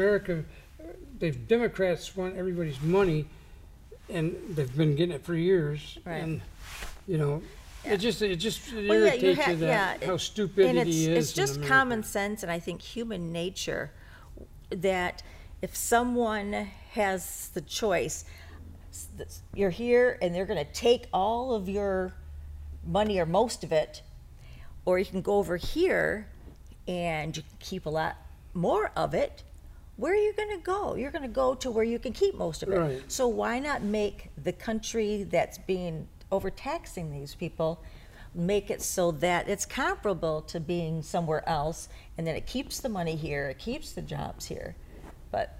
the Democrats want everybody's money, and they've been getting it for years. Right. And, you know, it just Well, yeah, irritates you that how stupidity and is. it's just in America. common sense, and I think human nature, that if someone has the choice, you're here and they're going to take all of your money or most of it, or you can go over here and you can keep a lot more of it. Where are you going to go? You're going to go to where you can keep most of it. Right. So why not make the country that's being overtaxing these people, make it so that it's comparable to being somewhere else, and then it keeps the money here, it keeps the jobs here. But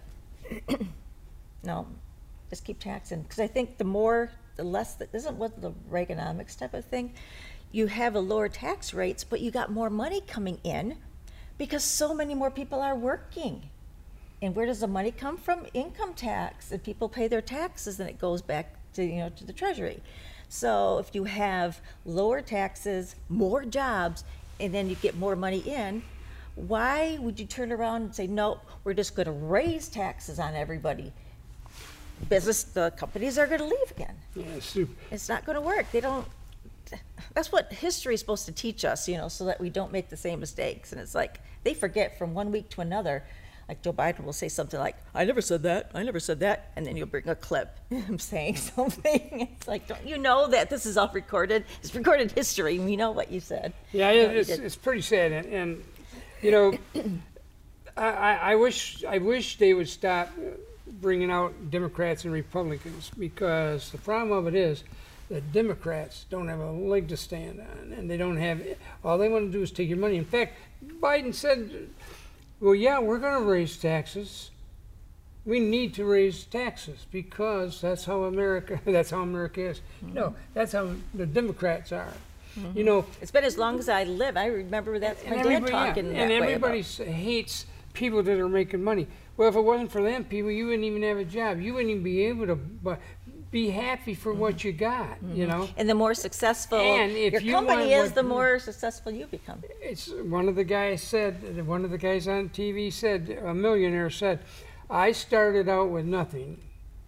no, just keep taxing, because I think the less, that isn't what the Reaganomics type of thing. You have a lower tax rates, but you got more money coming in because so many more people are working. And where does the money come from? Income tax. And people pay their taxes, and it goes back to to the Treasury. So if you have lower taxes, more jobs, and then you get more money in, why would you turn around and say, no, we're just going to raise taxes on everybody? The companies are going to leave again. Yeah, super. It's not going to work. They don't. That's what history is supposed to teach us, so that we don't make the same mistakes. And it's like they forget from one week to another. Like Joe Biden will say something like, I never said that, and then you'll bring a clip of him saying something. It's like, don't you know that this is all recorded? It's recorded history. We know what you said. Yeah, You it's pretty sad, and I wish they would stop bringing out Democrats and Republicans, because the problem of it is that Democrats don't have a leg to stand on, and they don't have, all they want to do is take your money. In fact, Biden said, well, yeah, we're going to raise taxes. We need to raise taxes because that's how America is. Mm-hmm. No, that's how the Democrats are. Mm-hmm. It's been as long as I live. I remember that's my dad talking that and way everybody about. hates people that are making money. Well, if it wasn't for them people, you wouldn't even have a job. You wouldn't even be able to be happy for what you got, And the more successful And if your you company want is, the more successful you become. It's one of the guys on TV said, a millionaire said, I started out with nothing,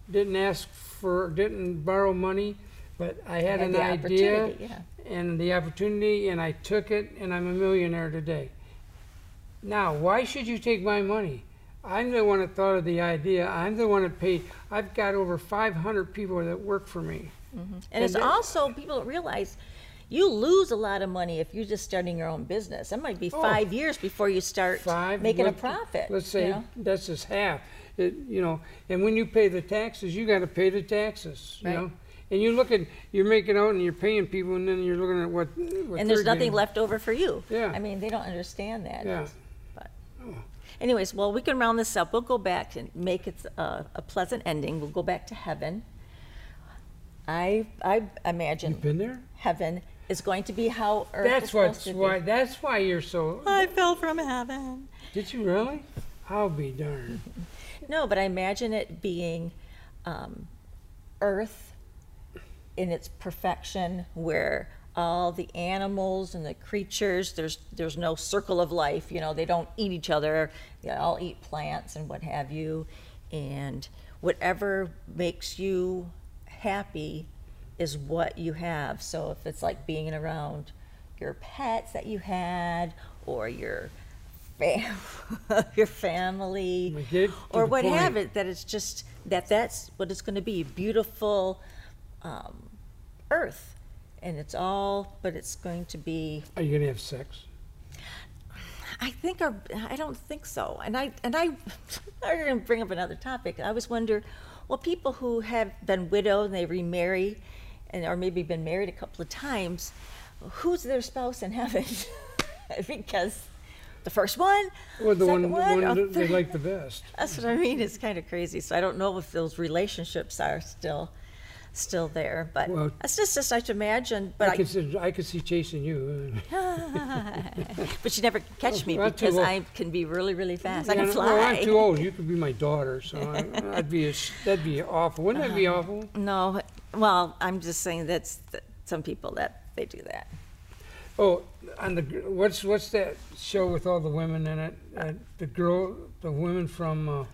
didn't borrow money, but I had an idea and the opportunity, and I took it, and I'm a millionaire today. Now, why should you take my money? I'm the one that thought of the idea. I'm the one that paid. I've got over 500 people that work for me. Mm-hmm. And it's also, people don't realize, you lose a lot of money if you're just starting your own business. It might be 5 years before you start making a profit. Let's say that's just half. And when you pay the taxes, you got to pay the taxes. You know, and you're making out and you're paying people, and then you're looking at what and there's nothing left over for you. Yeah. I mean, they don't understand that. Yeah. But anyways, well, we can round this up. We'll go back and make it a pleasant ending. We'll go back to heaven. I imagine You've been there? heaven is going to be how earth is supposed to be. That's why you're so. I fell from heaven. Did you really? I'll be darned. No, but I imagine it being earth in its perfection, where all the animals and the creatures, there's no circle of life. They don't eat each other. They all eat plants and what have you. And whatever makes you happy is what you have. So if it's like being around your pets that you had, or your family, or what have it, that it's just that's what it's going to be, beautiful earth, and it's all, but it's going to be. Are you going to have sex? I don't think so. And I'm going to bring up another topic. I always wonder, Well, people who have been widowed and they remarry, and or maybe been married a couple of times, who's their spouse in heaven? Because the first one, Or the second one or that they third. like the best. That's what I mean. It's kind of crazy. So I don't know if those relationships are still there. But Well- that's just such imagine. But I could see chasing you. but you never can catch me Well, I'm too because old. I can be really, really fast. I can Yeah, fly. Well, I'm too old. You could be my daughter, so that'd be awful. Wouldn't that be awful? No, well, I'm just saying that some people that they do that. Oh, on the what's that show with all the women in it? The women from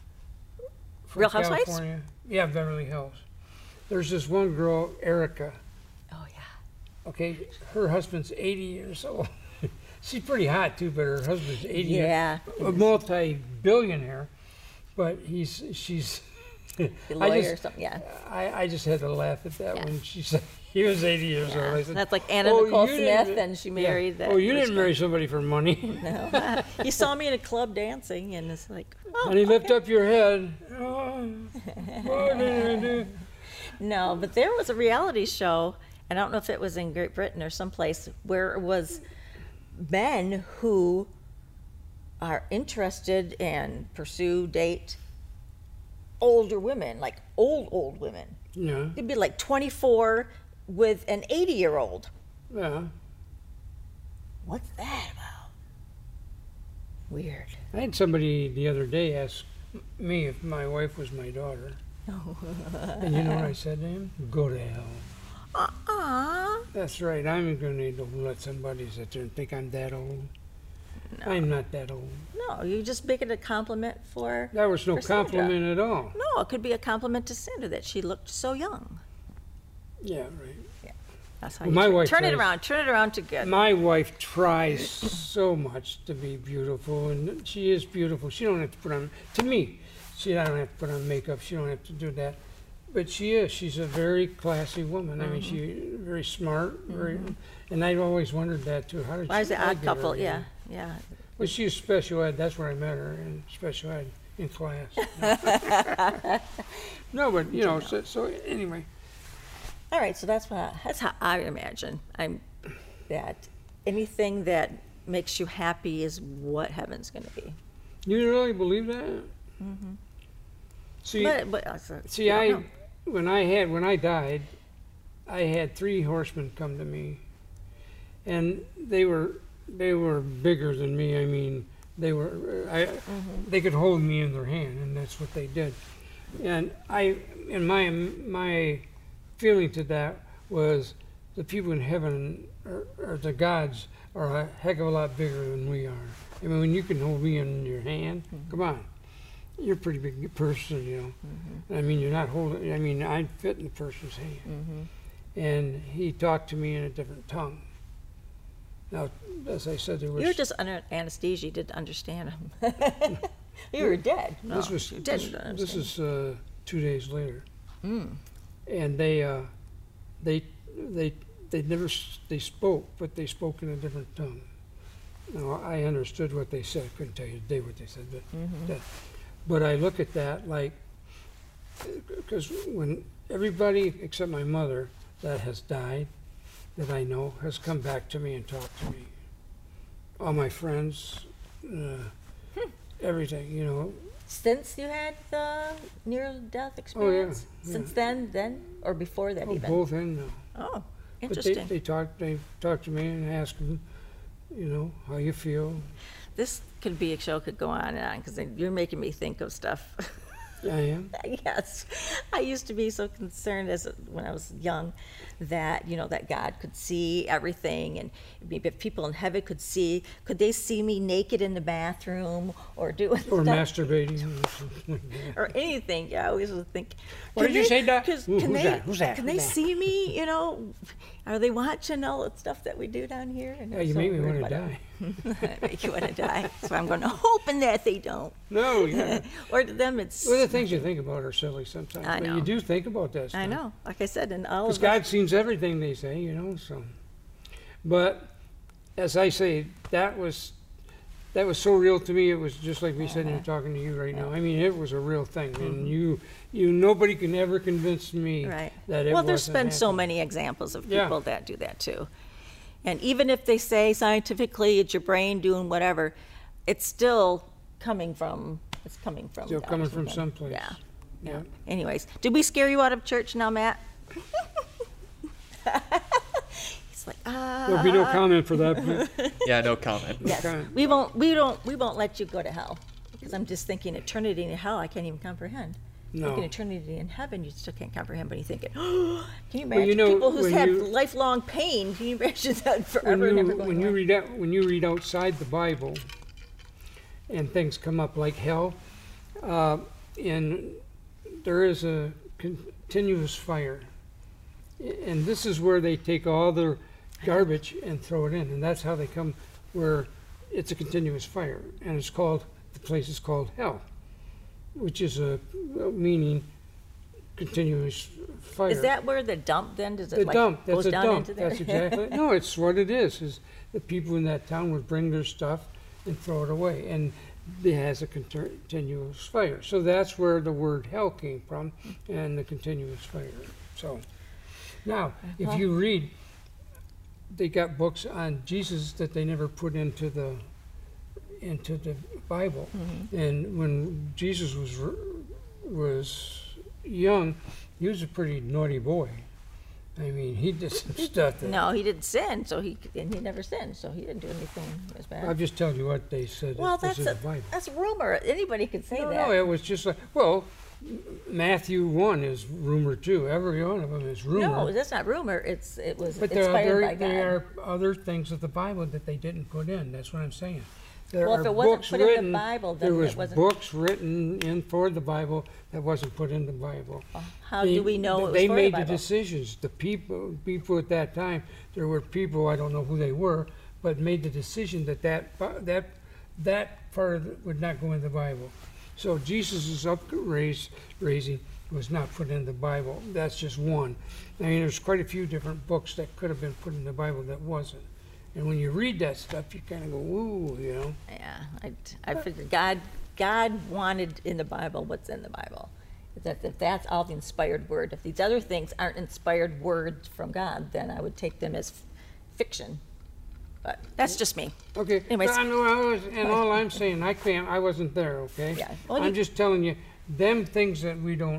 Real Housewives? California. Yeah, Beverly Hills. There's this one girl, Erica. Oh yeah. Okay, her husband's 80 years old. She's pretty hot too, but her husband's 80. Yeah. A multi-billionaire, but she's. The lawyer or something. Yeah. I just had to laugh at that Yeah. when she said he was 80 years old. I Yeah. said, That's like Anna "Oh, Nicole you didn't- Smith, and she yeah. married that. Oh, you rich didn't guy. marry somebody for money. No. You saw me in a club dancing, and it's like, oh, Honey, lift up your head. Oh, what did I do? no. But there was a reality show, and I don't know if it was in Great Britain or someplace, where it was men who are interested and pursue, date older women, like old women. Yeah, It'd be like 24 with an 80-year-old. yeah. What's that about? Weird. I had somebody the other day ask me if my wife was my daughter. And you know what I said to him? Go to hell. Uh-uh. That's right. I'm going to let somebody sit there and think I'm that old. I'm not that old. No, you just make it a compliment for. That was no for Sandra. compliment at all. No, it could be a compliment to Sandra that she looked so young. Yeah, right. That's how Well, you my wife turn it tries- around. Turn it around to good. My wife tries so much to be beautiful, and she is beautiful. She don't have to put on, to me, she don't have to put on makeup. She don't have to do that. But she is. She's a very classy woman. I mean, she's very smart. Very, and I've always wondered that too. How did Why she is the I odd get her couple? in? Yeah, yeah. Well, she was special ed. That's where I met her in special ed in class. No, but you know. So anyway, All right, so that's how I imagine. That anything that makes you happy is what heaven's going to be. you really believe that? See, See, I don't know. when I died, I had 3 horsemen come to me, and they were bigger than me. I mean, they could hold me in their hand, and that's what they did. And my feeling to that was the people in heaven or the gods are a heck of a lot bigger than we are. I mean, when you can hold me in your hand, come on. You're a pretty big person, you know. I mean, you're not holding. I mean, I fit in the person's hand. And he talked to me in a different tongue. Now, as I said, there was. You were just under anesthesia. You didn't understand him. You were dead. No, This was you didn't understand. this is 2 days later, and they spoke, but they spoke in a different tongue. Now I understood what they said. I couldn't tell you the day what they said, but I look at that like because when everybody except my mother that has died, that I know, has come back to me and talked to me. All my friends, everything, you know. Since you had the near-death experience? Since then, or before that Oh, even? both and no. Oh, But interesting. they talked to me and asked them, you know, how you feel. This could be a show could go on and on because you're making me think of stuff. I am. Yes, I used to be so concerned when I was young that that God could see everything, and maybe if people in heaven could they see me naked in the bathroom or doing Or stuff, masturbating. Or something like that. or anything. Yeah, I always would think. What can did you say, Doc? 'cause Ooh, can who's they, that? Who's that? Can Who's they that? see me? Are they watching all the stuff that we do down here? And Yeah, I'm you so make me worried want to about die. it. Make you want to die. So I'm going to hoping that they don't. No, yeah. Or to them, it's. Well, the things you think about are silly sometimes. I But know. you do think about that stuff. I know. Like I said, and all Because of us. God sees everything, they say, you know, so. But, as I say, that was that was so real to me. It was just like me sitting here talking to you right now. I mean, it was a real thing, and nobody can ever convince me Right. that it Well, there's wasn't been so happening. many examples of Yeah. people that do that too. And even if they say scientifically it's your brain doing whatever, it's still coming from Still God or coming from something. someplace. Yeah. Yeah. Anyways, did we scare you out of church now, Matt? He's like, There'll be no comment for that. Yeah, no comment. yes. Okay. We won't let you go to hell. Because I'm just thinking eternity in hell, I can't even comprehend. No. Thinking eternity in heaven, you still can't comprehend, but you think it. Can you imagine you know, people who when have you- lifelong pain? Can you imagine that forever never going When you away? when you read outside the Bible, and things come up like hell, and there is a continuous fire, and this is where they take all their garbage and throw it in, and that's how they come where it's a continuous fire, and the place is called hell, which is a meaning continuous fire. Is that where the dump then? Does it The like dump, goes that's a down dump, into there? that's exactly, no, it's what it is the people in that town would bring their stuff and throw it away, and it has a continuous fire. So that's where the word hell came from, and the continuous fire. So, now, if you read, they got books on Jesus that they never put into the Bible, and when Jesus was young, he was a pretty naughty boy. I mean, he did some stuff that, No, he didn't sin, and he never sinned, so he didn't do anything as bad. I'm just telling you what they said Well, was in the Bible. that's rumor. Anybody could say No, that. no, it was just like, well, Matthew 1 is rumor too. Every one of them is rumor. No, that's not rumor. It was but inspired by God. there are other things of the Bible that they didn't put in. That's what I'm saying. There Well, are if it wasn't books put in the written, Bible, then there was it wasn't- books written in for the Bible that wasn't put in the Bible. How do we know it was They for made the the Bible? decisions. The people at that time, there were people, I don't know who they were, but made the decision that part of it would not go in the Bible. So Jesus' raising was not put in the Bible. That's just one. I mean, there's quite a few different books that could have been put in the Bible that wasn't. And when you read that stuff, you kind of go, ooh, you know. Yeah, I figured God wanted in the Bible what's in the Bible. That if that's all the inspired word, if these other things aren't inspired words from God, then I would take them as fiction. But that's just me. Okay. Anyways. But and all I'm saying, I wasn't there, okay? Yeah. Well, I'm just telling you, them things that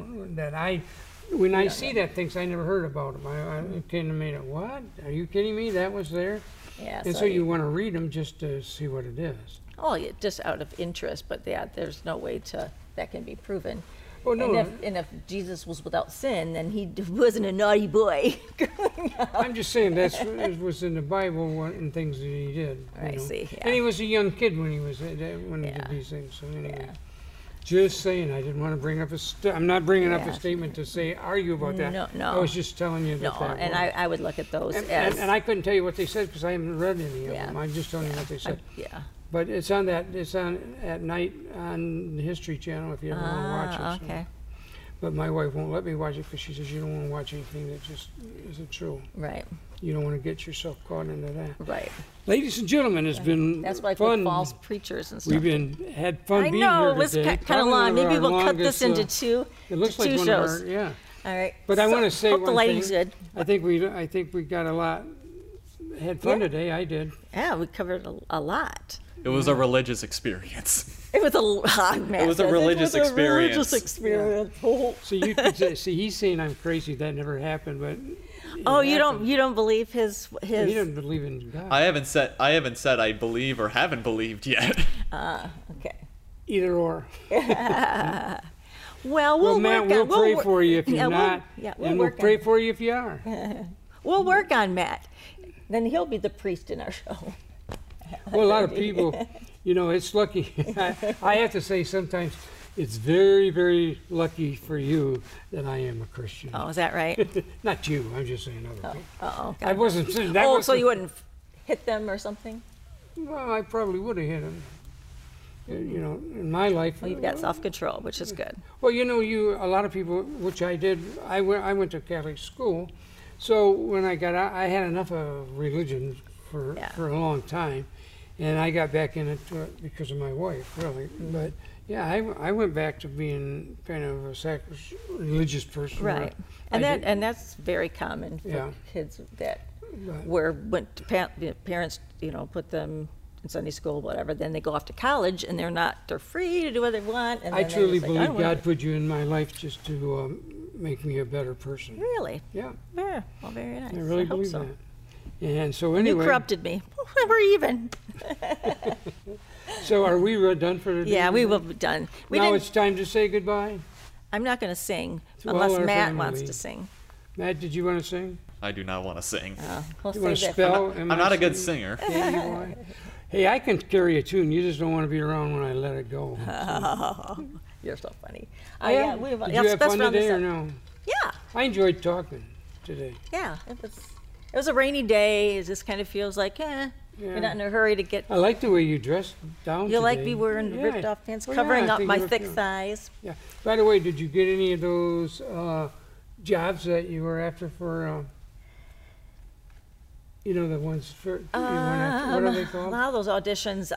when I see that things, I never heard about them. I kind of made it, what? Are you kidding me? That was there? Yeah. And so you want to read them just to see what it is. Oh, yeah, just out of interest, but yeah, there's no way that can be proven. Oh, no. And if Jesus was without sin, then he wasn't a naughty boy growing up. I'm just saying that's what was in the Bible and things that he did. I you know. see, yeah. And he was a young kid when he did Yeah. these things. So anyway, Yeah. just saying, I didn't want to bring up I'm not bringing up Yeah. a statement to argue about that. No. I was just telling you No, that. and I would look at those And, as and I couldn't tell you what they said because I haven't read any of Yeah. them. I'm just telling you what they said. yeah. But it's on at night on the History Channel if you ever want to watch it. so. Okay. But my wife won't let me watch it because she says you don't want to watch anything that just isn't true. Right. You don't want to get yourself caught into that. Right. Ladies and gentlemen, it's been That's why I fun. put false preachers and stuff. We've had fun I being know here it was today. kind of Probably long. one of Maybe our we'll cut this longest, into two. It looks two like one shows. of our, yeah. All right. But I So, want to say hope one the lighting's thing. good. I think we got a lot. Had fun Yeah. today. I did. Yeah, we covered a lot. It was a religious experience. It was a It was a religious experience. Religious experience. Oh. So you could say, see, he's saying I'm crazy. That never happened, but. Oh, it happened. you don't believe his He doesn't believe in God. I haven't said I believe or haven't believed yet. okay. Either or. Well, Well, we'll Matt, work we'll on, pray for you if you're yeah, not, we'll and we'll work pray on, for you if you are. We'll work on Matt. Then he'll be the priest in our show. Well, a lot of people, you know, it's lucky. I have to say sometimes it's very, very lucky for you that I am a Christian. Oh, is that right? Not you. I'm just saying other people. Oh, I wasn't saying that. oh, so wasn't- you wouldn't hit them or something? Well, I probably would have hit him. You know, in my life. Well, you've got self-control, which is good. Well, you know, a lot of people, which I did. I went to Catholic school, so when I got out, I had enough of religion for Yeah. a long time, and I got back into it because of my wife, really. But yeah, I went back to being kind of a religious person. Right. I did- And that's very common for Yeah. kids that Right. went to parents, put them in Sunday school, whatever. Then they go off to college, and they're free to do what they want. And I then they're truly just like, believe don't wanna- God put you in my life just to make me a better person. Really? Yeah, Yeah. Well, very nice. I really hope believe so. that. And so You anyway, corrupted me. We're even. so are we done for today? Yeah, we will be done. We Now didn't, it's time to say goodbye. I'm not going to sing To all unless our Matt family. wants to sing. Matt, did you want to sing? I do not want to sing. We'll You want to save that. spell? I'm not a good singer. K-E-Y? Hey, I can carry a tune. You just don't want to be around when I let it go. You're so funny. I am. Did you have fun today or no? Yeah, I enjoyed talking today. yeah. It was a rainy day. It just kind of feels like, Yeah. you're not in a hurry to get. I like the way you dressed down You like today. me wearing Yeah. ripped off pants, Well, yeah, covering I up think my it'll thick feel- thighs. Yeah. By the way, did you get any of those jobs that you were after for, the ones for, you went after, what are they A called? lot of those auditions.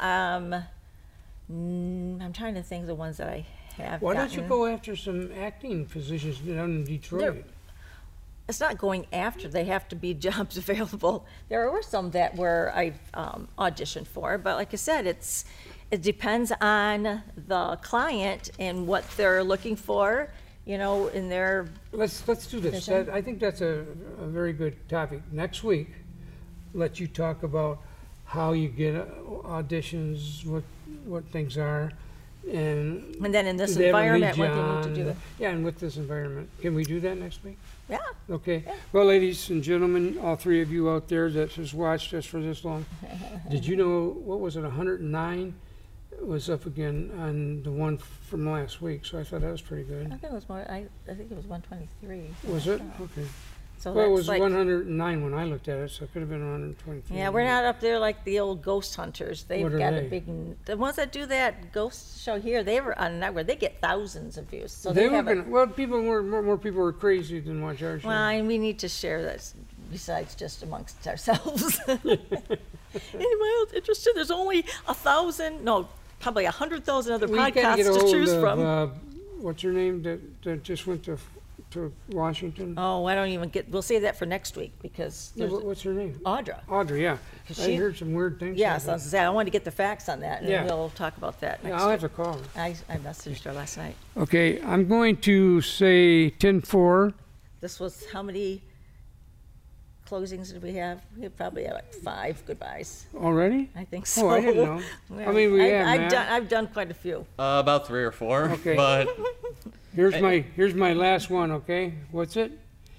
I'm trying to think of the ones that I have. Why don't you gotten. go after some acting positions down in Detroit? It's not going after. They have to be jobs available. There were some that were I auditioned for, but like I said, it depends on the client and what they're looking for. In their Let's do this. Vision. I think that's a very good topic. Next week, let you talk about how you get auditions, what things are, and and then in this do they ever environment, lead what you they need to on? do. Yeah, and with this environment, can we do that next week? Yeah. Okay. Well, ladies and gentlemen, all three of you out there that has watched us for this long, did you know, what was it, 109 was up again on the one from last week, so I thought that was pretty I good. think it was more. I think it was 123. Was it? Okay. So Well, it that's was like, 109 when I looked at it, so it could have been 123. yeah, we're not up there like the old ghost hunters. They've What are got a they? big. The ones that do that ghost show here, they were on a network. They get thousands of views. So They they were have a, gonna, well, more people were crazy than watch our show. well, and we need to share this besides just amongst ourselves. Anybody else interested? There's only 1,000, no, probably 100,000 other We gotta get podcasts a to hold choose of, from. what's her name that just went to Washington? Oh, I don't even get. We'll save that for next week because Yeah, there's what's her name? Audra. Audrey, yeah. I she- heard some weird things. Yeah, like so I that. was saying, I wanted to get the facts on that, and Yeah. we'll talk about that Yeah, next I'll week. have to call her. I messaged her last night. Okay, I'm going to say 10-4. This was how many closings did we have? We probably had like 5 goodbyes. Already? I think so. Oh, I didn't know. Yeah. I mean, we have, I've Matt. I've done quite a few. About 3 or 4. Okay. But Here's my last one, okay? What's it?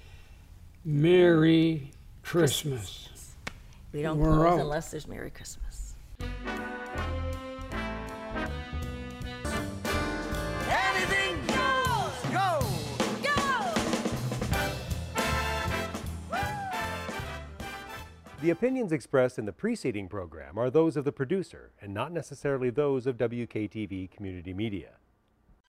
Merry Christmas. We don't We're close out. unless there's Merry Christmas. Anything goes. Go. Go. The opinions expressed in the preceding program are those of the producer and not necessarily those of WKTV Community Media.